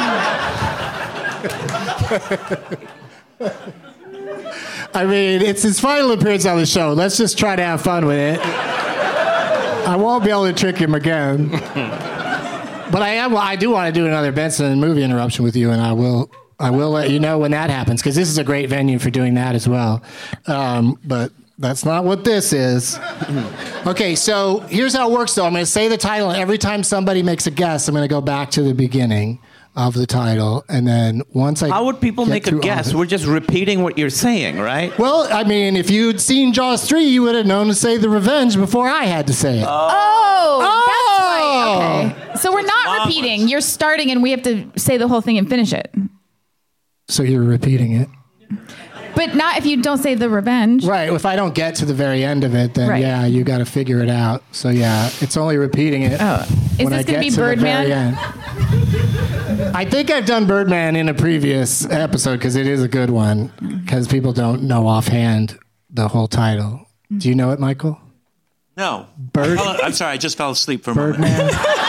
I mean, it's his final appearance on the show. Let's just try to have fun with it. I won't be able to trick him again. But I do want to do another Benson movie interruption with you, and I will let you know when that happens, because this is a great venue for doing that as well. But that's not what this is. Okay, so here's how it works, though. I'm going to say the title, and every time somebody makes a guess, I'm going to go back to the beginning of the title, and then once I How would people make a guess? We're just repeating what you're saying, right? Well, I mean, if you'd seen Jaws 3, you would have known to say The Revenge before I had to say it. Oh, that's right. Okay. So we're not repeating. You're starting, and we have to say the whole thing and finish it. So you're repeating it. But not if you don't say The Revenge. Right. If I don't get to the very end of it, then yeah, you got to figure it out. So yeah, it's only repeating it. Oh, is this going to be Birdman? I think I've done Birdman in a previous episode because it is a good one. Because people don't know offhand the whole title. Do you know it, Michael? No. I'm sorry, I just fell asleep for a moment. Birdman.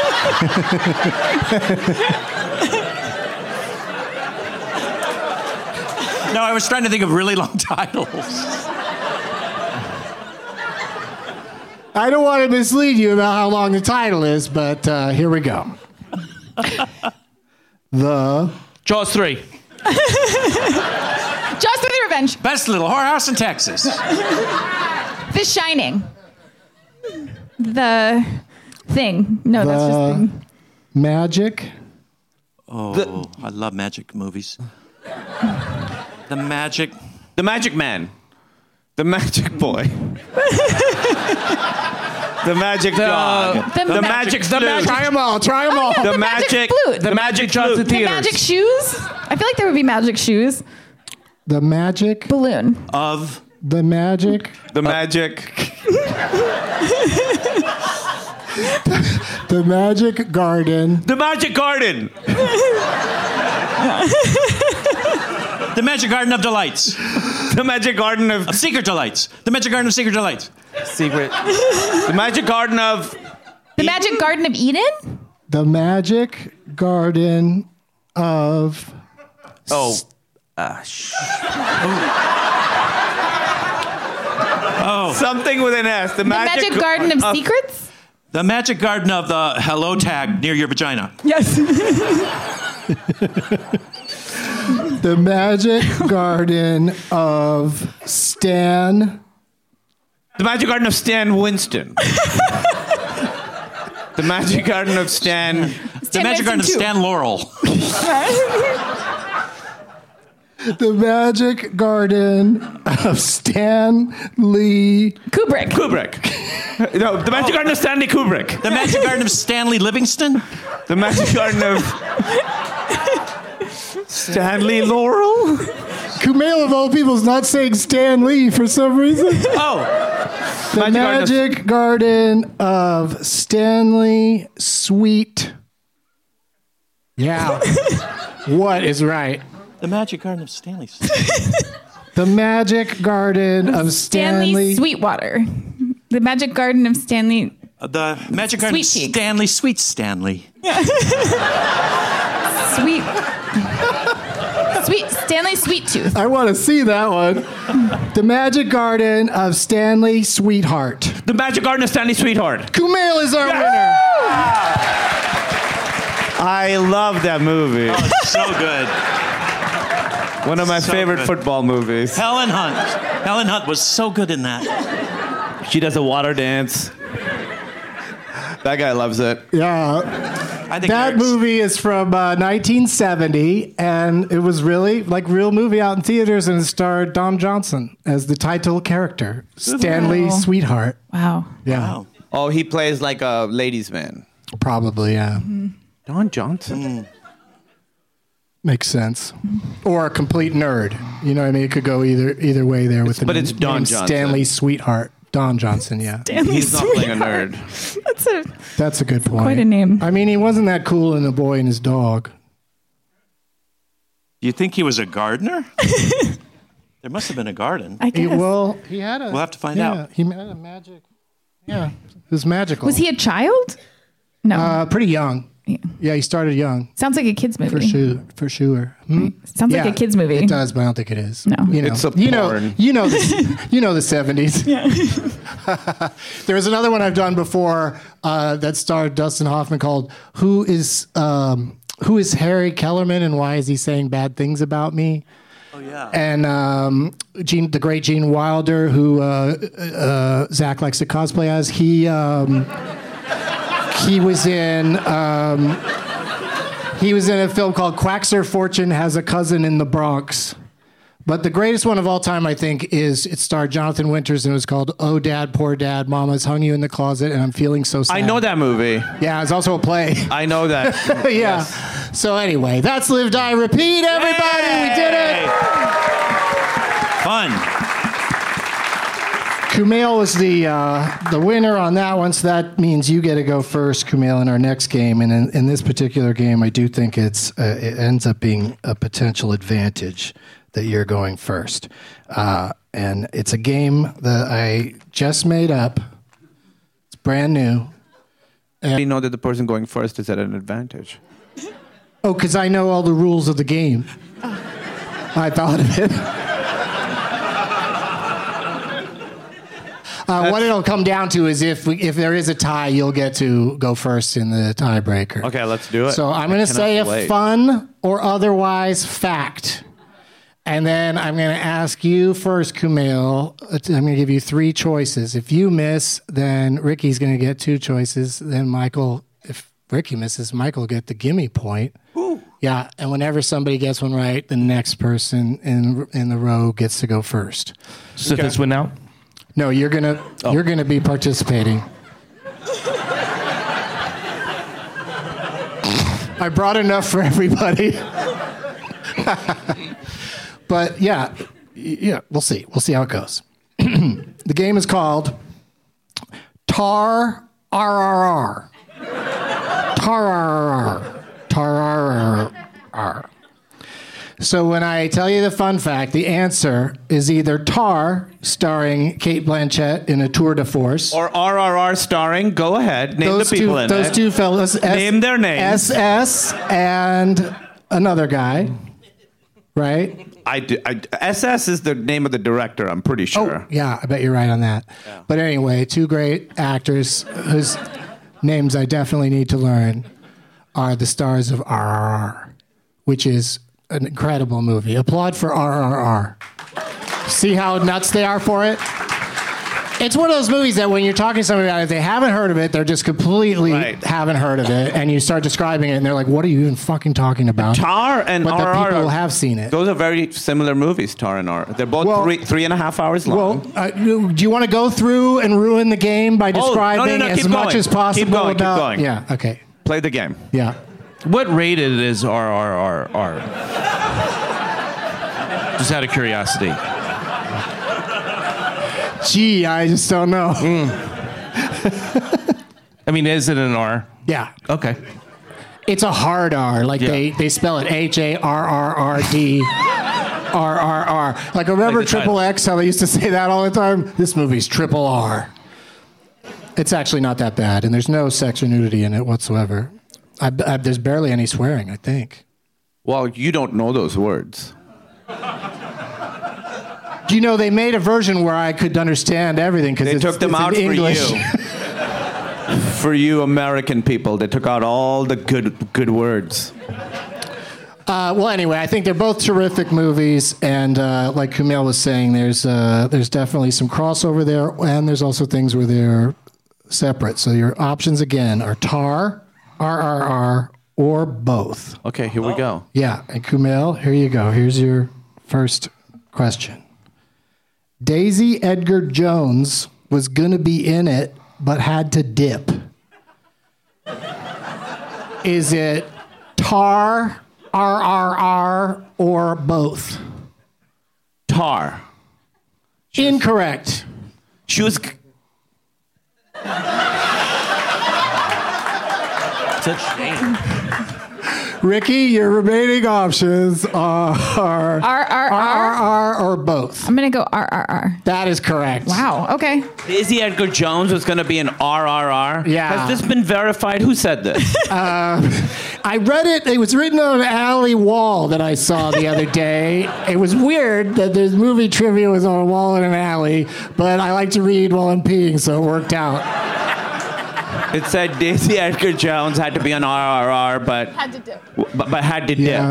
No, I was trying to think of really long titles. I don't want to mislead you about how long the title is, but here we go. Jaws 3. Jaws 3: The Revenge. Best little whorehouse in Texas. The Shining. The Thing. No, that's just Thing. Magic. Oh, I love magic movies. The Magic Man. The Magic Boy. The Magic Dog. The Magic Flute. Try them all. The Magic Flute. The Magic Johnson The Magic Shoes. I feel like there would be magic shoes. The Magic Balloon. Of. The Magic. The Magic. The Magic Garden. The Magic Garden. The Magic Garden of Delights. The Magic Garden of Secret Delights. The Magic Garden of Secret Delights. The Magic Garden of... The Magic Garden of Eden? The Magic Garden of... Something with an S. The Magic Garden of Secrets? The Magic Garden of the hello tag near your vagina. Yes. The Magic Garden of Stan... The Magic Garden of Stan Winston. The Magic Garden of Stan... The Magic Garden of Stan Laurel. The Magic Garden of Stanley... Kubrick. No, the Magic Garden of Stanley Kubrick. The Magic Garden of Stanley Livingston. The Magic Garden of... Stanley Laurel? Kumail, of all people, is not saying Stan Lee for some reason. The Magic Garden of Stanley Sweet. Yeah. What is right? The Magic Garden of Stanley. The Magic Garden of Stanley Sweetwater. The Magic Garden of Stanley... The Magic Garden of Stanley Sweet Stanley. Stanley Stanley Sweet Tooth. I want to see that one. The Magic Garden of Stanley Sweetheart. The Magic Garden of Stanley Sweetheart. Kumail is our winner. I love that movie. Oh, it's so good. One of my So favorite good. football movies. Helen Hunt. Helen Hunt was so good in that. She does a water dance. That guy loves it. Yeah. I think That Eric's- movie is from 1970, and it was really like real movie out in theaters, and it starred Don Johnson as the title character, Stanley Wow. Sweetheart. Wow. Yeah, Wow. Oh, he plays like a ladies' man. probably. Yeah, Don Johnson. makes sense. Or a complete nerd. You know what I mean? It could go either way there with the but it's Don name Johnson. Stanley Sweetheart. Don Johnson. Yeah, He's not playing a nerd. that's a good point. Quite a name. I mean, he wasn't that cool in The Boy and His Dog. You think he was a gardener? There must have been a garden. I guess. He had a. We'll have to find out. He had a magic. Yeah, it was magical. Was he a child? No. Pretty young. Yeah. Yeah, he started young. Sounds like a kid's movie. For sure. Hmm? Sounds like a kid's movie. It does, but I don't think it is. No. You know, It's a you know, porn. you know, the 70s. Yeah. There was another one I've done before that starred Dustin Hoffman called "Who is Harry Kellerman and Why Is He Saying Bad Things About Me?" Oh, yeah. And the great Gene Wilder, who Zach likes to cosplay as, he was in a film called Quaxer Fortune Has a Cousin in the Bronx. But the greatest one of all time, I think, is it starred Jonathan Winters and it was called Oh Dad, Poor Dad, Mama's Hung You in the Closet and I'm Feeling So Sad. I know that movie. Yeah, it's also a play. I know that. Yeah. Yes. So anyway, that's Live, Die, Repeat, everybody. Yay! We did it. Fun. Kumail was the winner on that one, so that means you get to go first, Kumail, in our next game. And in this particular game, I do think it ends up being a potential advantage that you're going first. And it's a game that I just made up. It's brand new. You know that the person going first is at an advantage. Oh, because I know all the rules of the game. I thought of it. What it'll come down to is if there is a tie, you'll get to go first in the tiebreaker. Okay, let's do it. So I'm going to say a fun or otherwise fact. And then I'm going to ask you first, Kumail. I'm going to give you 3 choices. If you miss, then Ricky's going to get 2 choices. Then Michael, if Ricky misses, Michael will get the gimme point. Ooh. Yeah, and whenever somebody gets one right, the next person in the row gets to go first. So this went out? No, you're gonna be participating. I brought enough for everybody. But yeah, we'll see. We'll see how it goes. The game is called Tar RRR. Tar RRR. Tar RRR. So when I tell you the fun fact, the answer is either Tar, starring Cate Blanchett in a tour de force, or RRR starring. Go ahead, name the people in it. Those two fellas. Name their names. SS and another guy, right? SS is the name of the director, I'm pretty sure. Oh, yeah, I bet you're right on that. Yeah. But anyway, 2 great actors whose names I definitely need to learn are the stars of RRR, which is an incredible movie. Applaud for RRR. See how nuts they are for it? It's one of those movies that when you're talking to somebody about it, if they haven't heard of it, they're just completely haven't heard of it, and you start describing it, and they're like, what are you even fucking talking about? Tar and but RRR. the people have seen it. Those are very similar movies, Tar and RRR. They're both 3.5 hours long. Well, do you want to go through and ruin the game by describing as much as possible? Keep going. Yeah, okay. Play the game. Yeah. What rated is RRR? Just out of curiosity. Gee, I just don't know. I mean, is it an R? Yeah. Okay. It's a hard R. Like they spell it HARRRD. RRR. Like remember Like the Triple X, how they used to say that all the time? This movie's Triple R. It's actually not that bad, and there's no sex or nudity in it whatsoever. There's barely any swearing, I think. Well, you don't know those words. You know, they made a version where I could understand everything because they took them out for you. For you American people, they took out all the good words. Well, anyway, I think they're both terrific movies, and like Kumail was saying, there's definitely some crossover there, and there's also things where they're separate. So your options again are Tar, RRR, or both. Okay, here we go. Yeah, and Kumail, here you go. Here's your first question. Daisy Edgar Jones was gonna be in it, but had to dip. Is it Tar, RRR, or both? Tar. Incorrect. She was... It's a shame. Ricky, your remaining options are RRR or both. I'm going to go RRR. That is correct. Wow, okay. Daisy Edgar Jones was going to be an RRR? Yeah. Has this been verified? Who said this? I read it. It was written on an alley wall that I saw the other day. It was weird that this movie trivia was on a wall in an alley, but I like to read while I'm peeing, so it worked out. It said Daisy Edgar Jones had to be on RRR, but Had to dip. but had to dip.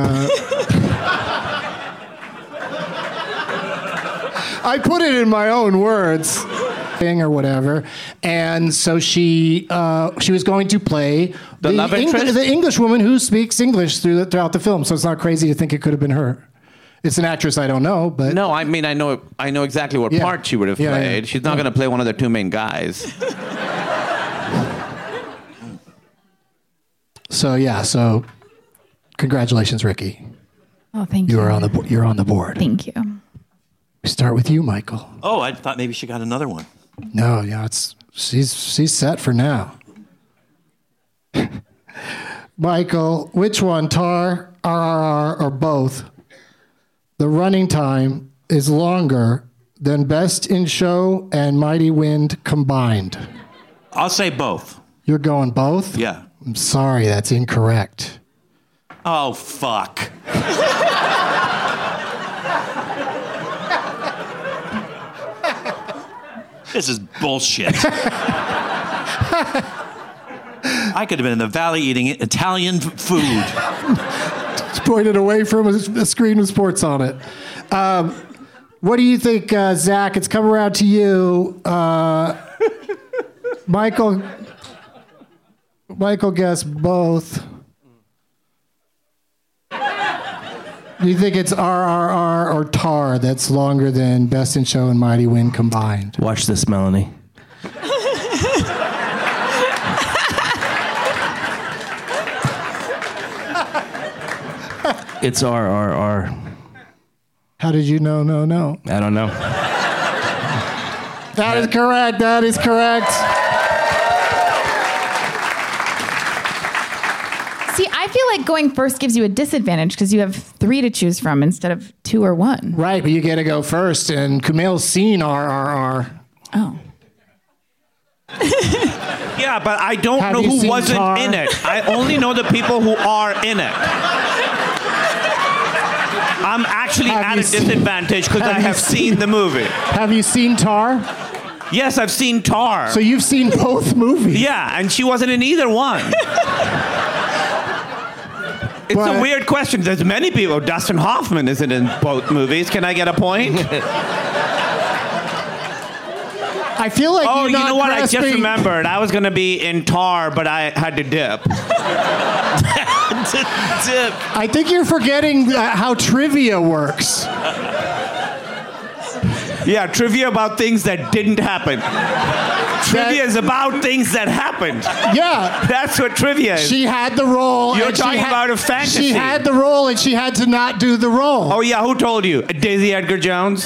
I put it in my own words, or whatever, and so she was going to play the love interest? the English woman who speaks English throughout the film. So it's not crazy to think it could have been her. It's an actress I don't know, but no, I mean I know exactly what part she would have played. She's not going to play one of the two main guys. So congratulations, Ricky. Oh, thank you. You're on the board. Thank you. We start with you, Michael. Oh, I thought maybe she got another one. No, she's set for now. Michael, which one, Tar, RRR, or both? The running time is longer than Best in Show and Mighty Wind combined. I'll say both. You're going both? Yeah. I'm sorry, that's incorrect. Oh, fuck. This is bullshit. I could have been in the valley eating Italian food. Just pointed away from a screen with sports on it. What do you think, Zach? It's come around to you. Michael guessed both. Do you think it's RRR or Tar that's longer than Best in Show and Mighty Wind combined? Watch this, Melanie. It's RRR. How did you know? No. I don't know. That is correct. That is correct. See, I feel like going first gives you a disadvantage because you have 3 to choose from instead of 2 or 1. Right, but you get to go first, and Kumail's seen RRR. Oh. Yeah, but I don't know who wasn't in it. I only know the people who are in it. I'm actually at a disadvantage because I have seen the movie. Have you seen Tar? Yes, I've seen Tar. So you've seen both movies? Yeah, and she wasn't in either one. It's a weird question. There's many people. Dustin Hoffman isn't in both movies. Can I get a point? I feel like you know what? grasping... I just remembered. I was going to be in Tar, but I had to dip. I think you're forgetting how trivia works. Yeah, trivia about things that didn't happen. Trivia is about things that happened. Yeah. That's what trivia is. She had the role. You're talking about a fantasy. She had the role and she had to not do the role. Oh, yeah. Who told you? Daisy Edgar Jones?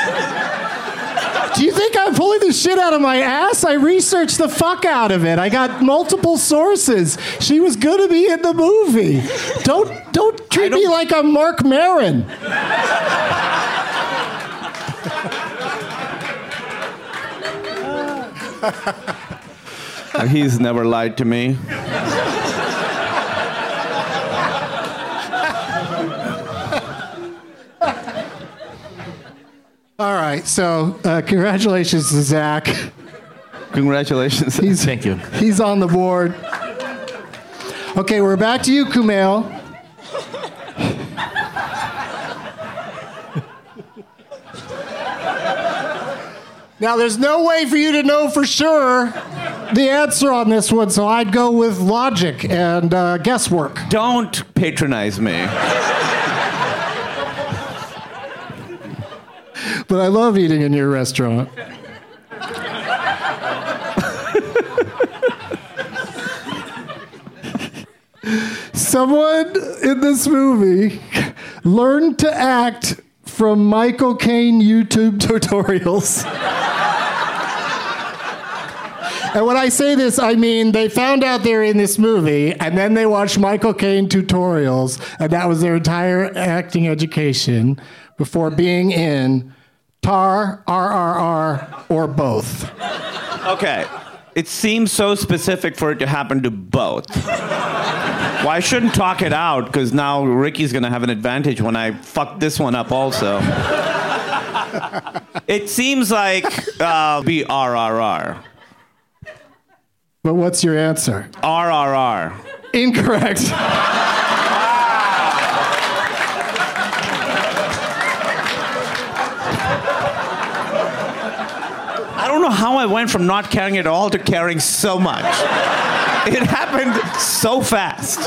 Do you think I'm pulling this shit out of my ass? I researched the fuck out of it. I got multiple sources. She was going to be in the movie. Don't treat me like I'm Mark Maron. He's never lied to me. right, so congratulations to Zach. Congratulations. Thank you. He's on the board. Okay, we're back to you, Kumail. Now, there's no way for you to know for sure the answer on this one, so I'd go with logic and guesswork. Don't patronize me. But I love eating in your restaurant. Someone in this movie learned to act from Michael Caine YouTube tutorials. And when I say this, I mean they found out they're in this movie, and then they watched Michael Caine tutorials, and that was their entire acting education before being in Tar, RRR, or both. Okay. It seems so specific for it to happen to both. Well, I shouldn't talk it out, because now Ricky's going to have an advantage when I fuck this one up also. It seems like be RRR. But what's your answer? RRR. Incorrect. I don't know how I went from not caring at all to caring so much. It happened so fast.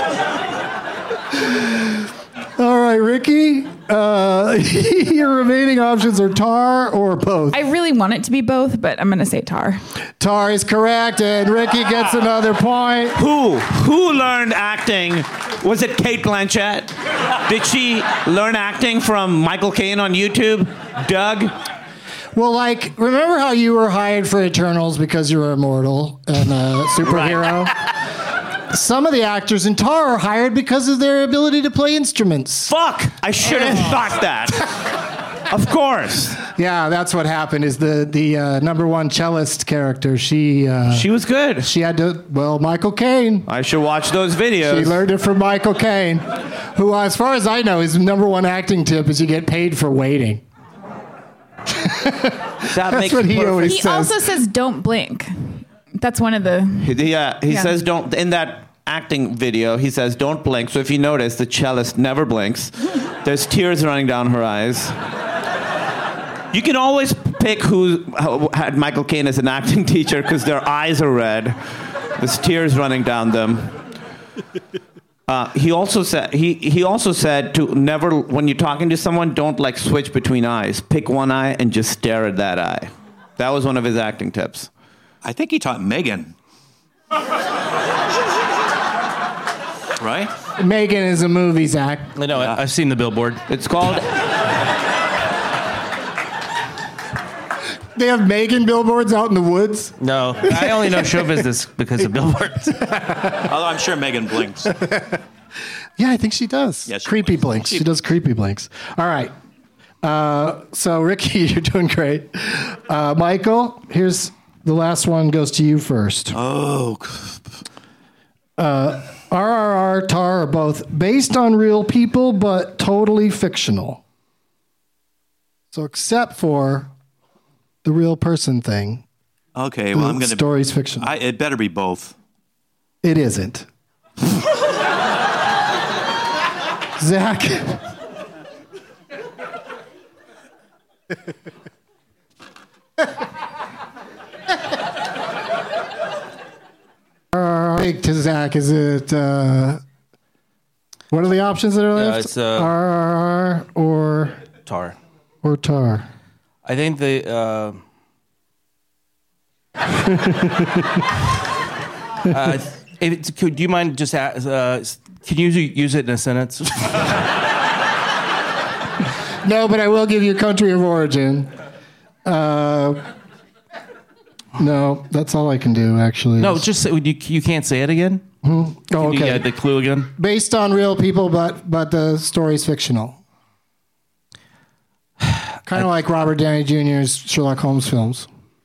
All right, Ricky, your remaining options are Tar or both. I really want it to be both, but I'm going to say Tar. Tar is correct, and Ricky gets another point. Who learned acting? Was it Cate Blanchett? Did she learn acting from Michael Caine on YouTube? Doug? Well, like, remember how you were hired for Eternals because you were immortal and a superhero? Right. Some of the actors in Tar are hired because of their ability to play instruments. Fuck! I should have thought that. Of course. Yeah, that's what happened. Is the number one cellist character? She was good. She had to. Well, Michael Caine. I should watch those videos. She learned it from Michael Caine, who, as far as I know, his number one acting tip is you get paid for waiting. That's what he always says. He also says, "Don't blink." That's one of the. Yeah, he says don't. In that acting video, he says don't blink. So if you notice, the cellist never blinks. There's tears running down her eyes. You can always pick who had Michael Caine as an acting teacher because their eyes are red. There's tears running down them. He also said to never, when you're talking to someone, don't like switch between eyes. Pick one eye and just stare at that eye. That was one of his acting tips. I think he taught Megan. Right? Megan is a movie, Zach. I know. Yeah. I've seen the billboard. It's called. They have Megan billboards out in the woods? No, I only know show business because of billboards. Although I'm sure Megan blinks. Yeah, I think she does. Yes, creepy blinks. She does creepy blinks. All right. So, Ricky, you're doing great. Michael, here's the last one. Goes to you first. Oh. RRR, Tar are both based on real people, but totally fictional. So, except for the real person thing. Okay, well, I'm going to... Story's fictional. It better be both. It isn't. Zach. To Zach, is it... what are the options that are left? It's RRR or... Tar. Or Tar. I think the... do you mind just... can you use it in a sentence? No, but I will give you country of origin. No, that's all I can do, actually. No, just you can't say it again? Oh, okay. Can you get the clue again? Based on real people, but the story's fictional. Kind of like Robert Downey Jr.'s Sherlock Holmes films.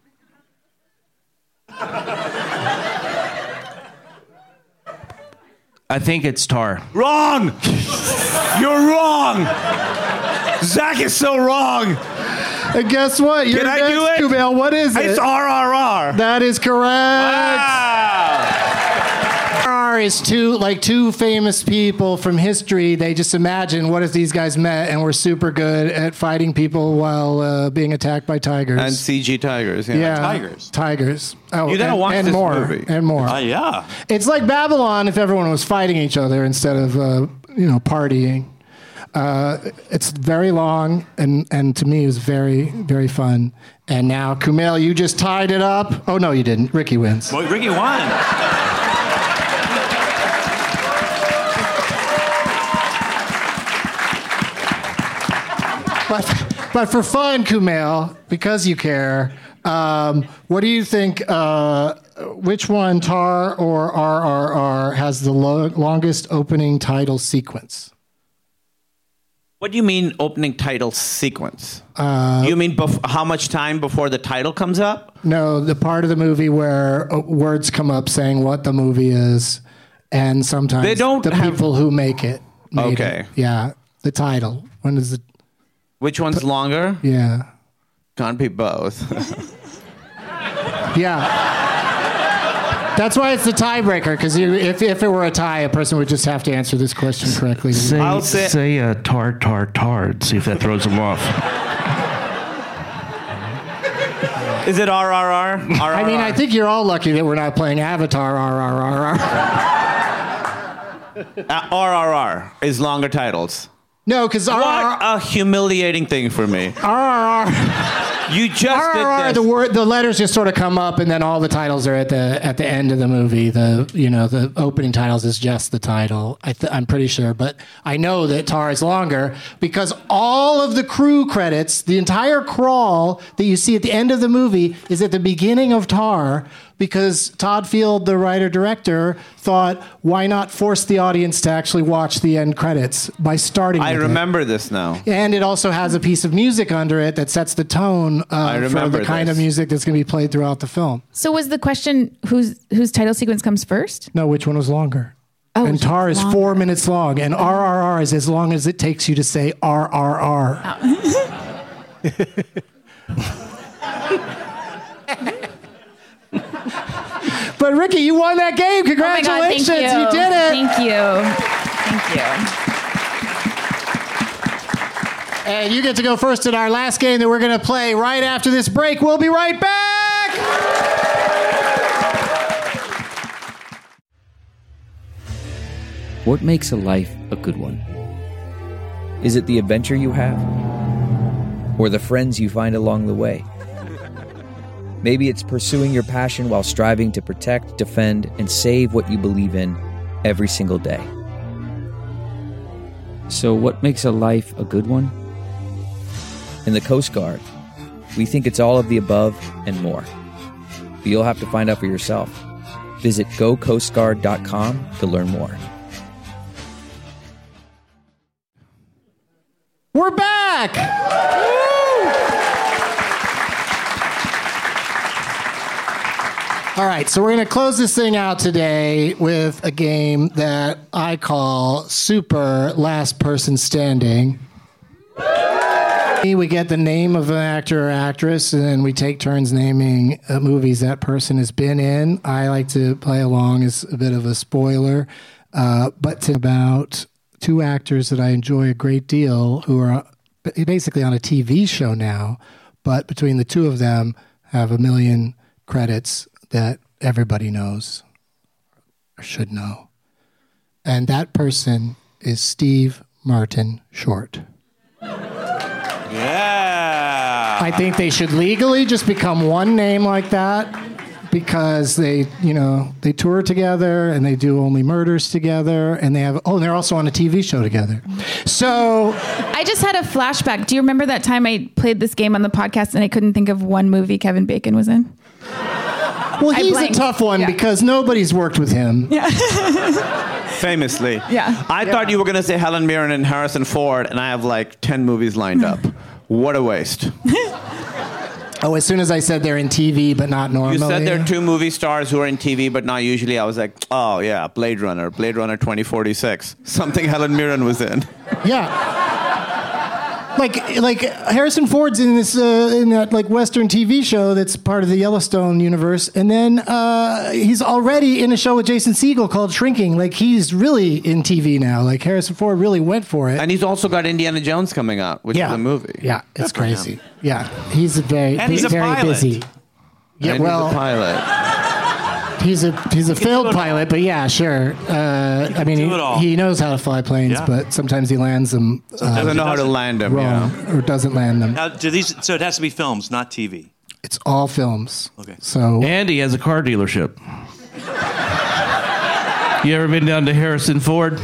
I think it's Tar. Wrong! You're wrong! Zach is so wrong! And guess what? You're Can I do next, it? Kumail. What is it? It's RRR. That is correct. Wow. RRR is two famous people from history. They just imagine what if these guys met and were super good at fighting people while being attacked by tigers. And CG tigers. Yeah. Tigers. Oh, You gotta watch and this more, movie. And more. Yeah. It's like Babylon if everyone was fighting each other instead of partying. It's very long, and to me it was very, very fun. And now, Kumail, you just tied it up. Oh, no, you didn't. Ricky wins. Well, Ricky won. But for fun, Kumail, because you care, what do you think, which one, Tar or RRR, has the longest opening title sequence? What do you mean opening title sequence? You mean how much time before the title comes up? No, the part of the movie where words come up saying what the movie is, and sometimes people who make it. Okay. Yeah, the title. When is it? Which one's longer? Yeah. Can't be both. Yeah. That's why it's the tiebreaker, because if it were a tie, a person would just have to answer this question correctly. Say tar, and see if that throws them off. Is it RRR? RRR? I mean, I think you're all lucky that we're not playing Avatar RRR. RRR is longer titles. No, because RRR... What a humiliating thing for me. RRR... You just RRR, did this. The letters just sort of come up, and then all the titles are at the end of the movie. The opening titles is just the title. I'm pretty sure, but I know that Tar is longer because all of the crew credits, the entire crawl that you see at the end of the movie, is at the beginning of Tar. Because Todd Field, the writer-director, thought, why not force the audience to actually watch the end credits by starting with I remember this now. And it also has a piece of music under it that sets the tone for the kind of music that's going to be played throughout the film. So was the question whose title sequence comes first? No, which one was longer? Oh, and Tar is 4 minutes long, and RRR is as long as it takes you to say RRR. But Ricky, you won that game. Congratulations. Oh my God, you did it. Thank you. And you get to go first in our last game that we're going to play right after this break. We'll be right back. What makes a life a good one? Is it the adventure you have? Or the friends you find along the way? Maybe it's pursuing your passion while striving to protect, defend, and save what you believe in every single day. So what makes a life a good one? In the Coast Guard, we think it's all of the above and more. But you'll have to find out for yourself. Visit gocoastguard.com to learn more. We're back! All right, so we're going to close this thing out today with a game that I call Super Last Person Standing. We get the name of an actor or actress, and then we take turns naming movies that person has been in. I like to play along as a bit of a spoiler, but about two actors that I enjoy a great deal who are basically on a TV show now, but between the two of them have 1 million credits that everybody knows or should know. And that person is Steve Martin Short. Yeah. I think they should legally just become one name like that because they tour together and they do Only Murders together and they're also on a TV show together. So I just had a flashback. Do you remember that time I played this game on the podcast and I couldn't think of one movie Kevin Bacon was in? Well, he's a tough one because nobody's worked with him. Yeah. Famously. Yeah. I thought you were going to say Helen Mirren and Harrison Ford, and I have like 10 movies lined up. What a waste. Oh, as soon as I said they're in TV, but not normally. You said there are 2 movie stars who are in TV, but not usually. I was like, oh, yeah, Blade Runner 2046. Something Helen Mirren was in. Yeah. Like Harrison Ford's in this in that like Western TV show that's part of the Yellowstone universe, and then he's already in a show with Jason Segel called Shrinking. Like he's really in TV now. Like Harrison Ford really went for it. And he's also got Indiana Jones coming out, which is a movie. Yeah, it's crazy. Yeah, he's very busy. Yeah, and he's a pilot. He's a failed pilot, but yeah, sure. I mean, he knows how to fly planes, but sometimes he lands them. Doesn't know how to land them, wrong, or doesn't land them. Now, so it has to be films, not TV. It's all films. Okay. So Andy has a car dealership. You ever been down to Harrison Ford?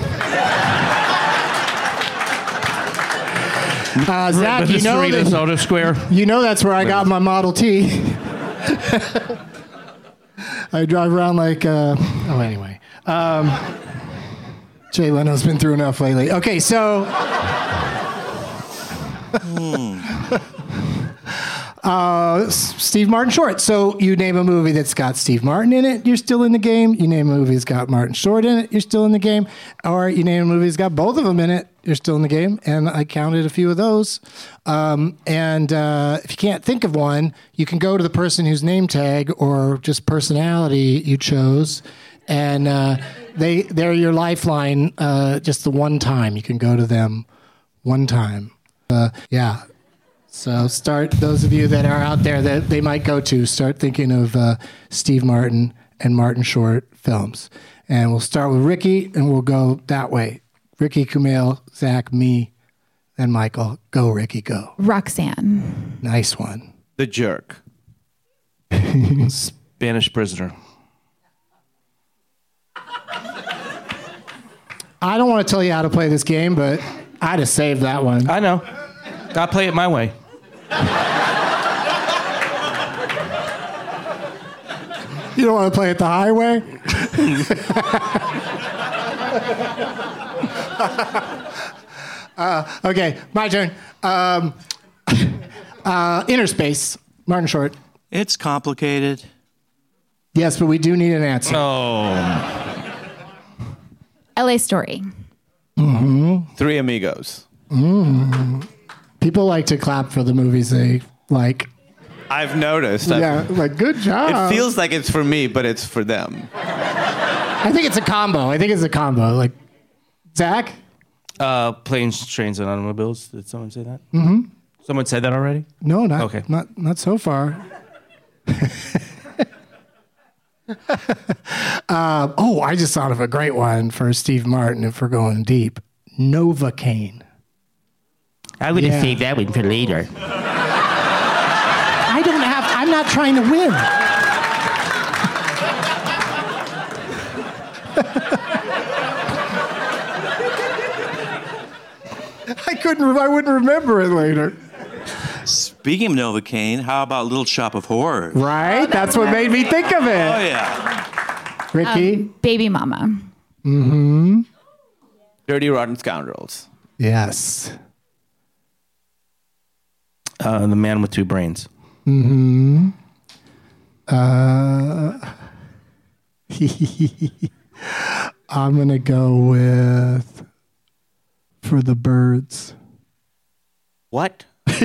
Zach, you know that, Soda Square. You know that's where I got my Model T. I drive around like, anyway. Jay Leno's been through enough lately. Okay, so. Steve Martin short. So you name a movie that's got Steve Martin in it, you're still in the game. You name a movie that's got Martin Short in it, you're still in the game. Or you name a movie that's got both of them in it, you're still in the game. And I counted a few of those. If you can't think of one, you can go to the person whose name tag or just personality you chose. And they're your lifeline just the one time. You can go to them one time. Yeah. So those of you that are out there that they might go to, start thinking of Steve Martin and Martin Short films. And we'll start with Ricky, and we'll go that way. Ricky, Kumail, Zach, me, then Michael. Go, Ricky, go. Roxanne. Nice one. The Jerk. Spanish Prisoner. I don't want to tell you how to play this game, but I'd have saved that one. I know. I play it my way. You don't want to play it the highway? Okay, my turn. Inner Space, Martin Short. It's complicated. Yes, but we do need an answer. Oh. LA Story. Mm-hmm. Three Amigos. Mm-hmm. People like to clap for the movies they like. I've noticed. Yeah, like, good job. It feels like it's for me, but it's for them. I think it's a combo. Like, Zach? Planes, Trains, and Automobiles. Did someone say that? Mm-hmm. Someone said that already? No, not okay. Not so far. I just thought of a great one for Steve Martin if we're going deep. Novocaine. I would have saved that one for later. I'm not trying to win. I wouldn't remember it later. Speaking of Novocaine, how about Little Shop of Horrors? Right? That's what made me think of it. Oh, yeah. Ricky? Baby Mama. Mm-hmm. Dirty Rotten Scoundrels. Yes. The Man with Two Brains. Mm-hmm. I'm going to go with For the Birds. What?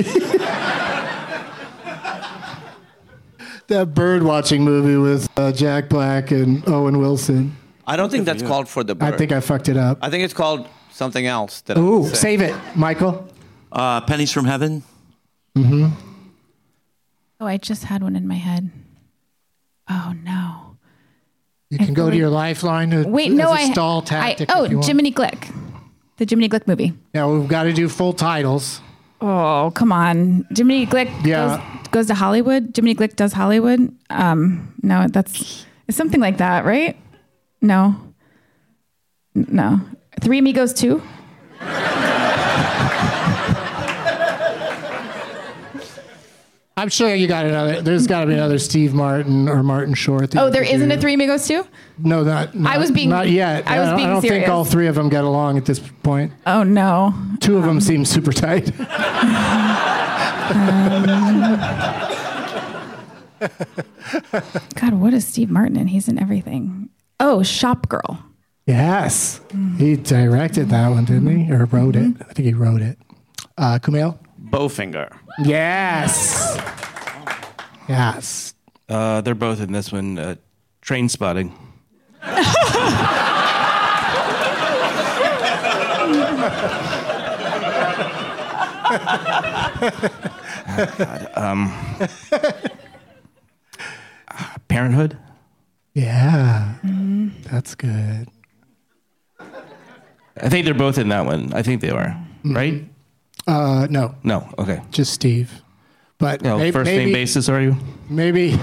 That bird watching movie with Jack Black and Owen Wilson. I don't think that's called For the Birds. I think I fucked it up. I think it's called something else. Ooh, save it, Michael. Pennies from Heaven. Mm-hmm. Oh, I just had one in my head. Oh, no. You can go to your lifeline as a stall tactic. Jiminy Glick. The Jiminy Glick movie. Yeah, we've got to do full titles. Oh, come on. Jiminy Glick goes to Hollywood. Jiminy Glick does Hollywood. No, it's something like that, right? No. Three Amigos 2? I'm sure you got another. There's got to be another Steve Martin or Martin Short. There isn't a Three Amigos 2? No, not yet. I don't think all three of them get along at this point. Oh, no. Two of them seem super tight. God, what is Steve Martin in? He's in everything. Oh, Shop Girl. Yes. He directed that one, didn't he? Or wrote it. I think he wrote it. Kumail? Bowfinger. Yes. Yes. They're both in this one. Train Spotting. Parenthood? Yeah. That's good. I think they're both in that one. I think they are. Right? No. No. Okay. Just Steve. But First name basis, are you? Maybe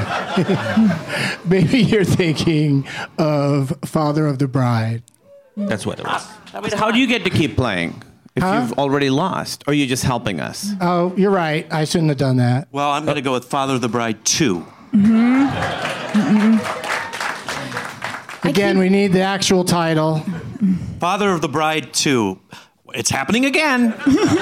you're thinking of Father of the Bride. That's what it was. I mean, how do you get to keep playing if you've already lost? Or are you just helping us? Oh, you're right. I shouldn't have done that. Well, I'm going to go with Father of the Bride 2. Again, we need the actual title. Father of the Bride 2. It's happening again.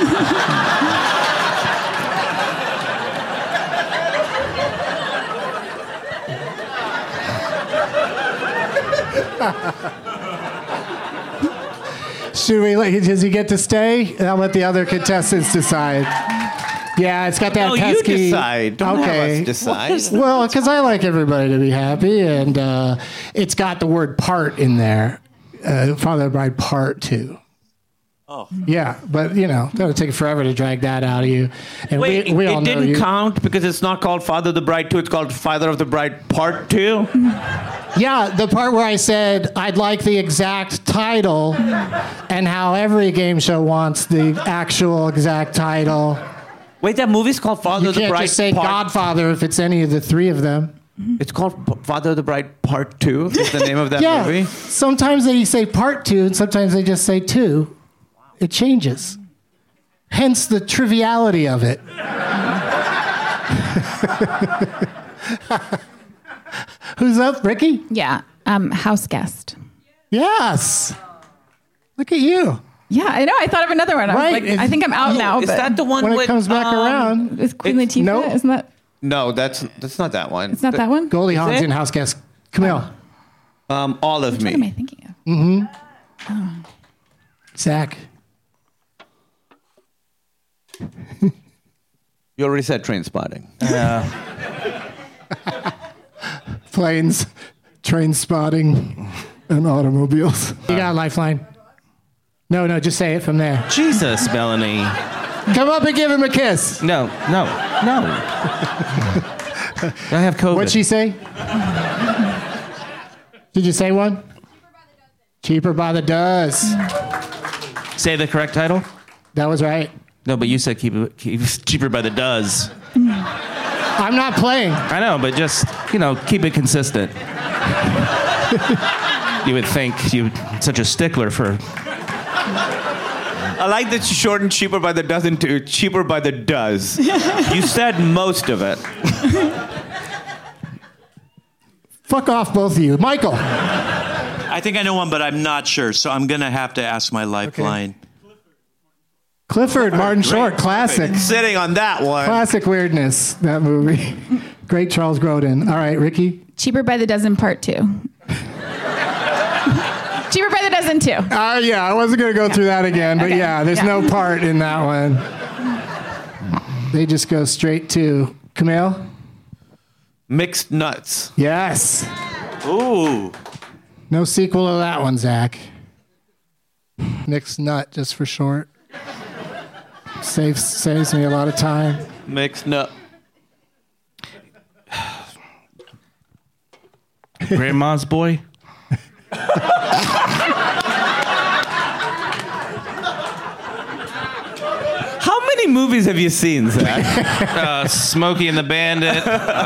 Should we? Does he get to stay? I'll let the other contestants decide. Yeah, it's got that No, pesky. you decide. Don't have us decide. Well, because I like everybody to be happy, and it's got the word "part" in there. Father of the Bride Part 2. Oh. Yeah, but that'll take forever to drag that out of you. And Wait, we all it know didn't you. count because it's not called Father of the Bride 2, it's called Father of the Bride Part 2? Yeah, the part where I said I'd like the exact title and how every game show wants the actual exact title. Wait, that movie's called Father of the Bride You can't just say Godfather if it's any of the three of them. It's called Father of the Bride Part 2 is the name of that Yeah, movie? sometimes they say Part 2 and sometimes they just say 2. It changes. Hence the triviality of it. Who's up, Ricky? Yeah. House guest. Yes. Look at you. Yeah, I know. I thought of another one. I was Right. like, I think I'm out now. Is but that the one When with, it comes back around, with Queen Latifah? no. Isn't that? No, that's not that one. It's not that one. Goldie Is Hawn's it? in House Guest. Camille. All of What am I Me. thinking of? Zach. You already said Train Spotting. Planes, train spotting, and automobiles. You got a lifeline? No, just say it from there. Jesus, Melanie. Come up and give him a kiss. No. I have COVID. What'd she say? Did you say one? Cheaper by the dozen. Say the correct title? That was right. No, but you said keep it cheaper by the dozen. I'm not playing. I know, but just, keep it consistent. You would think you're such a stickler for... I like that you shortened cheaper by the dozen to cheaper by the does. You said most of it. Fuck off, both of you. Michael. I think I know one, but I'm not sure, so I'm going to have to ask my lifeline. Clifford, Martin Short, classic. Sitting on that one. Classic weirdness, that movie. Great Charles Grodin. All right, Ricky. Cheaper by the dozen, Part 2. Cheaper by the dozen, 2. Yeah, I wasn't going to go through that again, but there's no part in that one. They just go straight to Camille. Mixed Nuts. Yes. Ooh. No sequel to that one, Zach. Mixed Nut, just for short. Saves me a lot of time. Mixed Nut. Grandma's Boy? How many movies have you seen, Zach? Smokey and the Bandit.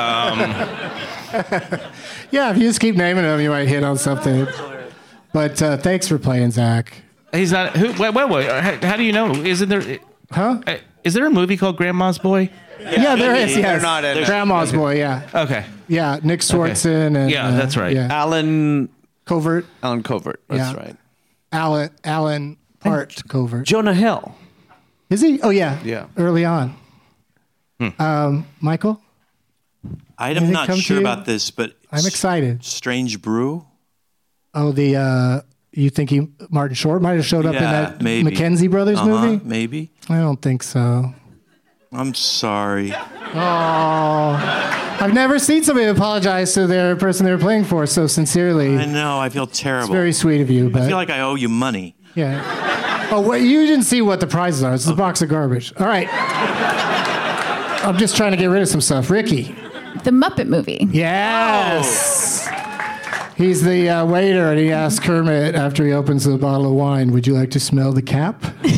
Yeah, if you just keep naming them, you might hit on something. But thanks for playing, Zach. He's not... Wait. How do you know? Isn't there... Huh? Is there a movie called Grandma's Boy? Yeah, there is, yes. They're not in it. Grandma's Boy, yeah. Okay. Yeah, Nick Swartzen and... Yeah, that's right. Yeah. Alan Covert. That's right. Alan Covert. Jonah Hill. Is he? Oh, yeah. Yeah. Early on. Michael? I'm not sure about this, but I'm excited. Strange Brew? Oh, the You think Martin Short might have showed up in that maybe. Mackenzie Brothers movie? Maybe. I don't think so. I'm sorry. Oh, I've never seen somebody apologize to their person they were playing for so sincerely. I know. I feel terrible. It's very sweet of you. But I feel like I owe you money. Yeah. Oh, wait, you didn't see what the prizes are. It's a box of garbage. All right. I'm just trying to get rid of some stuff. Ricky. The Muppet movie. Yes. He's the waiter, and he asks Kermit after he opens the bottle of wine, "Would you like to smell the cap?"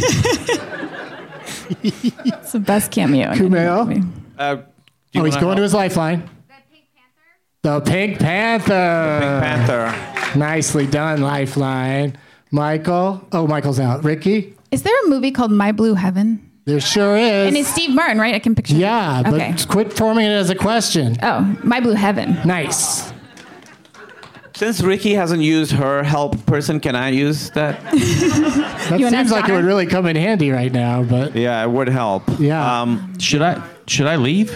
It's the best cameo. Kumail? He's going to his lifeline. The Pink Panther. Pink Panther. Nicely done, lifeline. Michael. Oh, Michael's out. Ricky? Is there a movie called My Blue Heaven? There sure is. And it's Steve Martin, right? I can picture Yeah, it. but Okay. quit forming it as a question. Oh, My Blue Heaven. Nice. Since Ricky hasn't used her help person, can I use that? That seems like it would really come in handy right now, but yeah, it would help. Yeah. Should I leave?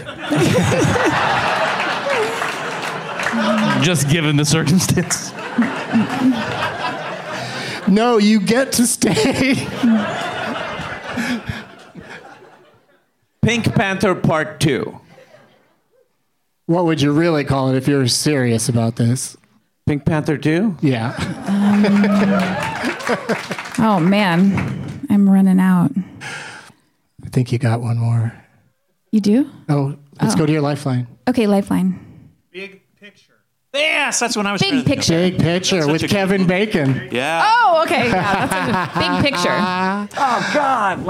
Just given the circumstance. No, you get to stay. Pink Panther Part 2. What would you really call it if you're serious about this? Pink Panther 2? Yeah. Oh, man. I'm running out. I think you got one more. You do? Oh, let's go to your lifeline. Okay, lifeline. Big picture. Yes, that's when I was. Big picture. Big picture with Kevin Bacon. Yeah. Oh, okay. Yeah, that's a big picture. Oh, God.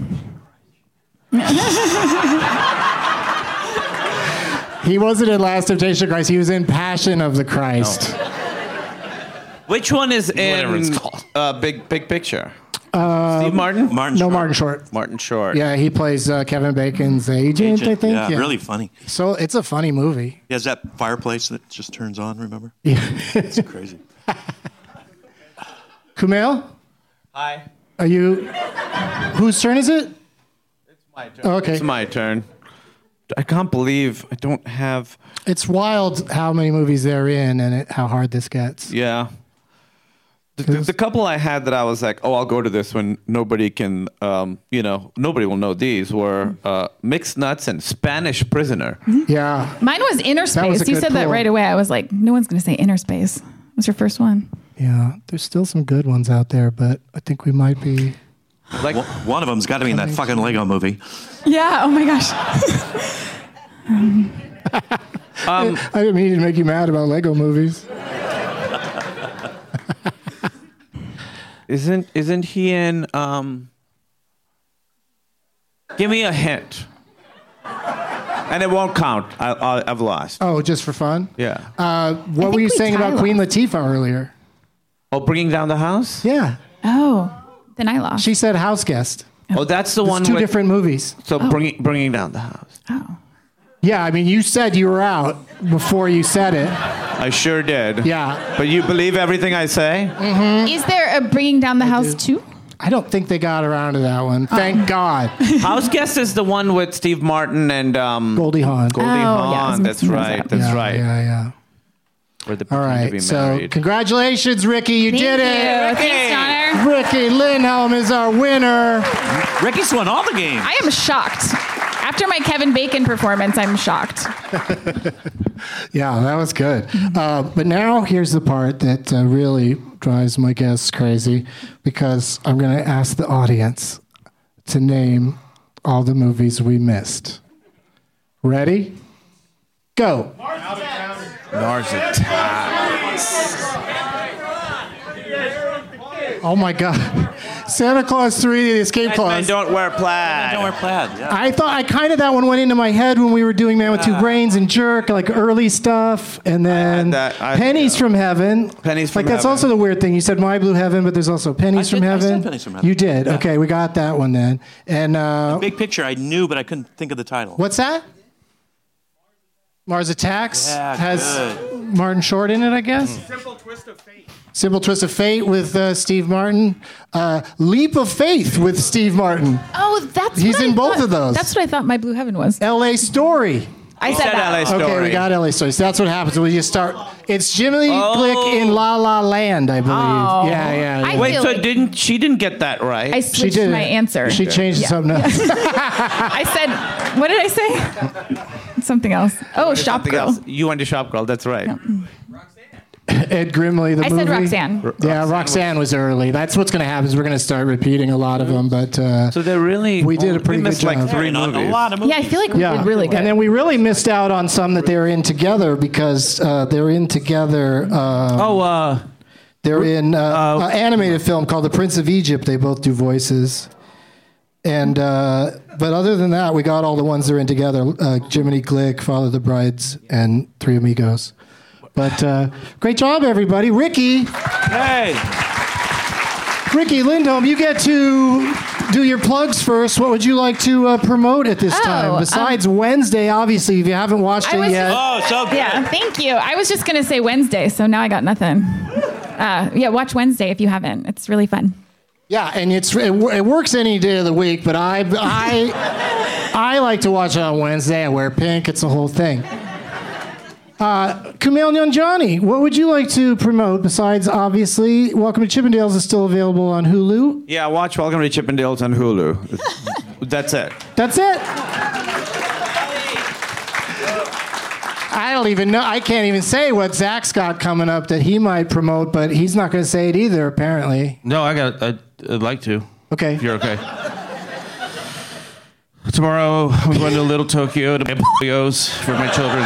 He wasn't in Last Temptation of Christ. He was in Passion of the Christ. Which one is Whatever it's in called. Big Picture? Steve Martin? Martin Short. Martin Short. Martin Short. Yeah, he plays Kevin Bacon's agent, I think. Yeah, really funny. So it's a funny movie. He has that fireplace that just turns on, remember? Yeah. It's crazy. Kumail? Hi. Are you... Whose turn is it? It's my turn. Oh, okay. It's my turn. I can't believe I don't have... It's wild how many movies they're in and how hard this gets. Yeah. The couple I had that I was like, oh, I'll go to this when nobody can, nobody will know these were Mixed Nuts and Spanish Prisoner. Yeah. Mine was Inner That was Space. a You good said that pull. right away. I was like, no one's going to say Inner Space. What's your first one? Yeah. There's still some good ones out there, but I think we might be... Like one of them's got to be in that fucking Lego movie. Yeah. Oh, my gosh. I didn't mean to make you mad about Lego movies. Isn't he in? Give me a hint, and it won't count. I've lost. Oh, just for fun? Yeah. What were you saying about Queen Latifah earlier? Oh, Bringing Down the House. Yeah. Oh, then I lost. She said House Guest. Oh, that's the It's one. two with, different movies. So Bringing Down the House. Oh. Yeah, I mean, you said you were out before you said it. I sure did. Yeah. But you believe everything I say? Mm-hmm. Is there a Bringing Down the House 2? I don't think they got around to that one. Thank God. House Guest is the one with Steve Martin and Goldie Hawn. Goldie Hawn. That's right. That's yeah, right. Yeah. Where the All right. So, congratulations, Ricky. You did it. Thanks, Donner. Ricky Lindholm is our winner. Ricky's won all the games. I am shocked. After my Kevin Bacon performance, I'm shocked. Yeah, that was good. But now here's the part that really drives my guests crazy, because I'm going to ask the audience to name all the movies we missed. Ready? Go. Mars Attacks. Oh my God. Santa Claus 3, The Escape Clause. Men don't wear plaid. Don't wear plaid. Yeah. I thought that one went into my head when we were doing Man with Two Brains and Jerk, like early stuff, and then Pennies from Heaven. Pennies from That's Heaven. also the weird thing. You said My Blue Heaven, but there's also Pennies from I Heaven. said Pennies from Heaven. You did. Yeah. Okay, we got that one then. And Big Picture, I knew, but I couldn't think of the title. what's that? Mars Attacks Yeah, has good. Martin Short in it, I guess. Simple Twist of Fate. Simple Twist of Fate with Steve Martin. Leap of Faith with Steve Martin. Oh, that's He's what I in both thought. of those. That's what I thought My Blue Heaven was. L.A. Story. I said that. LA Story. Okay, we got LA Story. So that's what happens when you start. It's Jiminy Glick in La La Land, I believe. Oh. Yeah. Wait, so like she didn't get that right? I switched my answer. She changed something else. I said, what did I say? Something else. Oh, Shop Something Girl. else. You went to Shop Girl. That's right. Ed Grimley, the movie. I said Roxanne. Yeah, Roxanne was early. That's what's going to happen is we're going to start repeating a lot of them. But so they're really. We did a pretty good job. like 3 movies. A lot of movies. Yeah, I feel like we did really good. And then we really missed out on some that they were in together because they're in together. They're in an animated film called The Prince of Egypt. They both do voices. And but other than that, we got all the ones they're in together: Jiminy Glick, Father of the Brides, and Three Amigos. But great job, everybody. Ricky. Hey. Ricky Lindholm, you get to do your plugs first. What would you like to promote at this time? Besides Wednesday, obviously, if you haven't watched it yet. So good. Yeah, thank you. I was just going to say Wednesday, so now I got nothing. Watch Wednesday if you haven't. It's really fun. Yeah, and it works any day of the week, but I like to watch it on Wednesday. I wear pink. It's the whole thing. Kumail Nanjiani, what would you like to promote besides, obviously, Welcome to Chippendales is still available on Hulu? Yeah, watch Welcome to Chippendales on Hulu. That's it. That's it? I don't even know. I can't even say what Zach's got coming up that he might promote, but he's not going to say it either, apparently. No, I'd like to. Okay. If you're okay. Tomorrow, I'm going to Little Tokyo to buy Oreos for my children.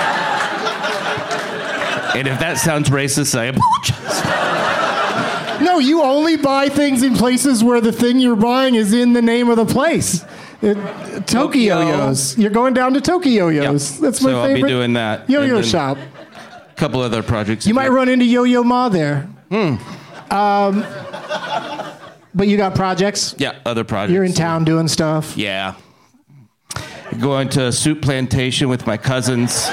And if that sounds racist, I apologize. No, you only buy things in places where the thing you're buying is in the name of the place. Tokyo-Yo's. You're going down to Tokyo-Yo's. Yep. That's my favorite. So I'll be doing that. Yo-yo shop. A couple other projects. You might run into Yo-Yo Ma there. But you got projects? Yeah, other projects. You're in town doing stuff? Yeah. Going to Soup Plantation with my cousins.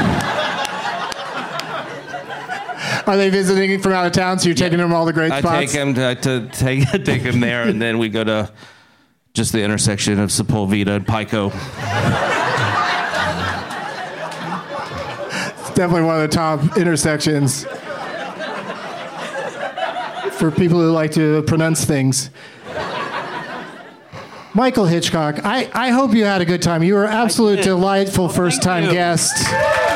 Are they visiting from out of town, so you're taking them all the great spots? I take them there, and then we go to just the intersection of Sepulveda and Pico. It's definitely one of the top intersections for people who like to pronounce things. Michael Hitchcock, I hope you had a good time. You were an absolute delightful first-time guest.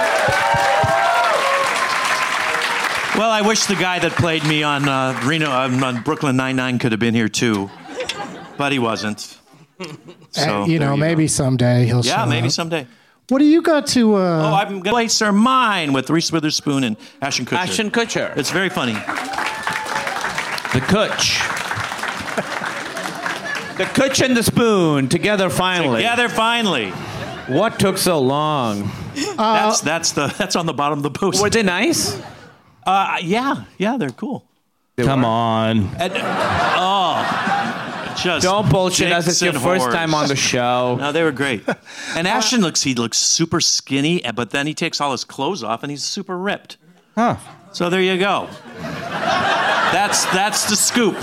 Well, I wish the guy that played me on on Brooklyn Nine-Nine could have been here too, but he wasn't. So maybe someday he'll show up. Yeah, maybe someday. What do you got to... I'm going to play Sir Mine with Reese Witherspoon and Ashton Kutcher. Ashton Kutcher. It's very funny. The Kutch. The Kutch and the Spoon together finally. What took so long? That's on the bottom of the post. Were they nice? Yeah, they're cool. Come on. Just don't bullshit us. It's your first whores. time on the show. No, they were great. And Ashton looks super skinny, but then he takes all his clothes off and he's super ripped. Huh. So there you go. That's the scoop.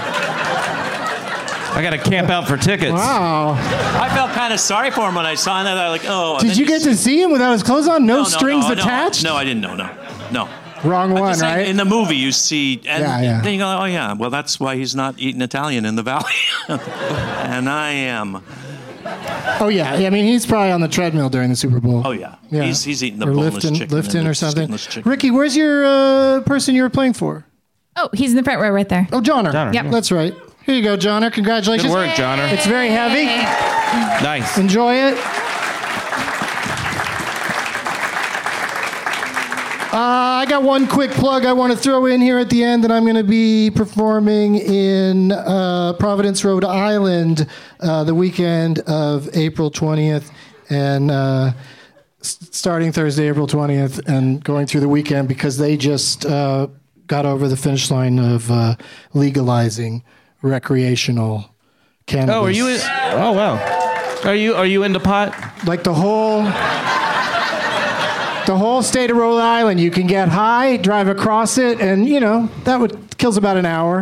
I got to camp out for tickets. Wow. I felt kind of sorry for him when I saw him. I was like, oh. Did you get to see him without his clothes on? No strings no, attached? No, I didn't. No. Wrong one, right? In the movie, you see, and yeah. then you go, oh yeah, well that's why he's not eating Italian in the valley, and I am. Oh yeah, I mean he's probably on the treadmill during the Super Bowl. Oh yeah. He's eating the or boneless chicken, lifting or something. Chicken. Ricky, where's your person you were playing for? Oh, he's in the front row right there. Oh, Johnner. Yep. That's right. Here you go, Johnner. Congratulations. Good work, Johnner. It's very heavy. Nice. Enjoy it. I got one quick plug I want to throw in here at the end, that I'm going to be performing in Providence, Rhode Island, the weekend of April 20th, and starting Thursday, April 20th, and going through the weekend because they just got over the finish line of legalizing recreational cannabis. Oh, are you in? Oh, wow. Are you into pot? Like the whole state of Rhode Island, you can get high, drive across it, and kills about an hour.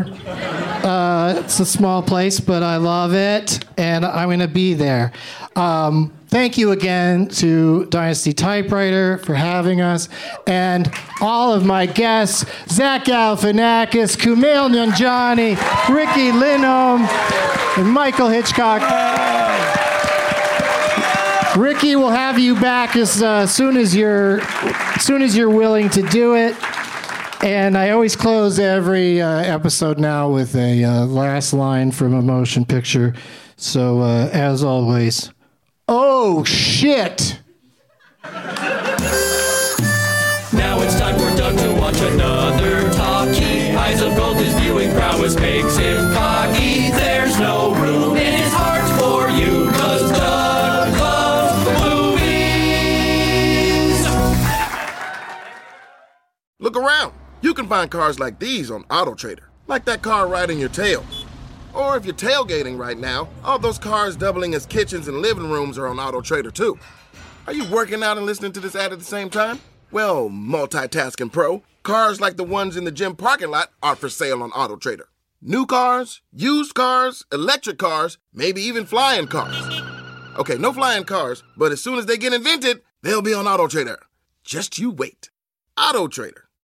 It's a small place, but I love it, and I'm going to be there. thank you again to Dynasty Typewriter for having us, and all of my guests, Zach Galifianakis, Kumail Nanjiani, Ricky Lindholm, and Michael Hitchcock. Ricky, we'll have you back as soon as you're willing to do it. And I always close every episode now with a last line from a motion picture. So, as always, oh, shit! Now it's time for Doug to watch another talkie. Eyes of gold, his viewing prowess makes him cocky. There's no room in his heart for you, 'cause Doug loves movies. Look around. You can find cars like these on AutoTrader, like that car riding your tail. Or if you're tailgating right now, all those cars doubling as kitchens and living rooms are on AutoTrader too. Are you working out and listening to this ad at the same time? Well, multitasking pro, cars like the ones in the gym parking lot are for sale on AutoTrader. New cars, used cars, electric cars, maybe even flying cars. Okay, no flying cars, but as soon as they get invented, they'll be on AutoTrader. Just you wait. AutoTrader.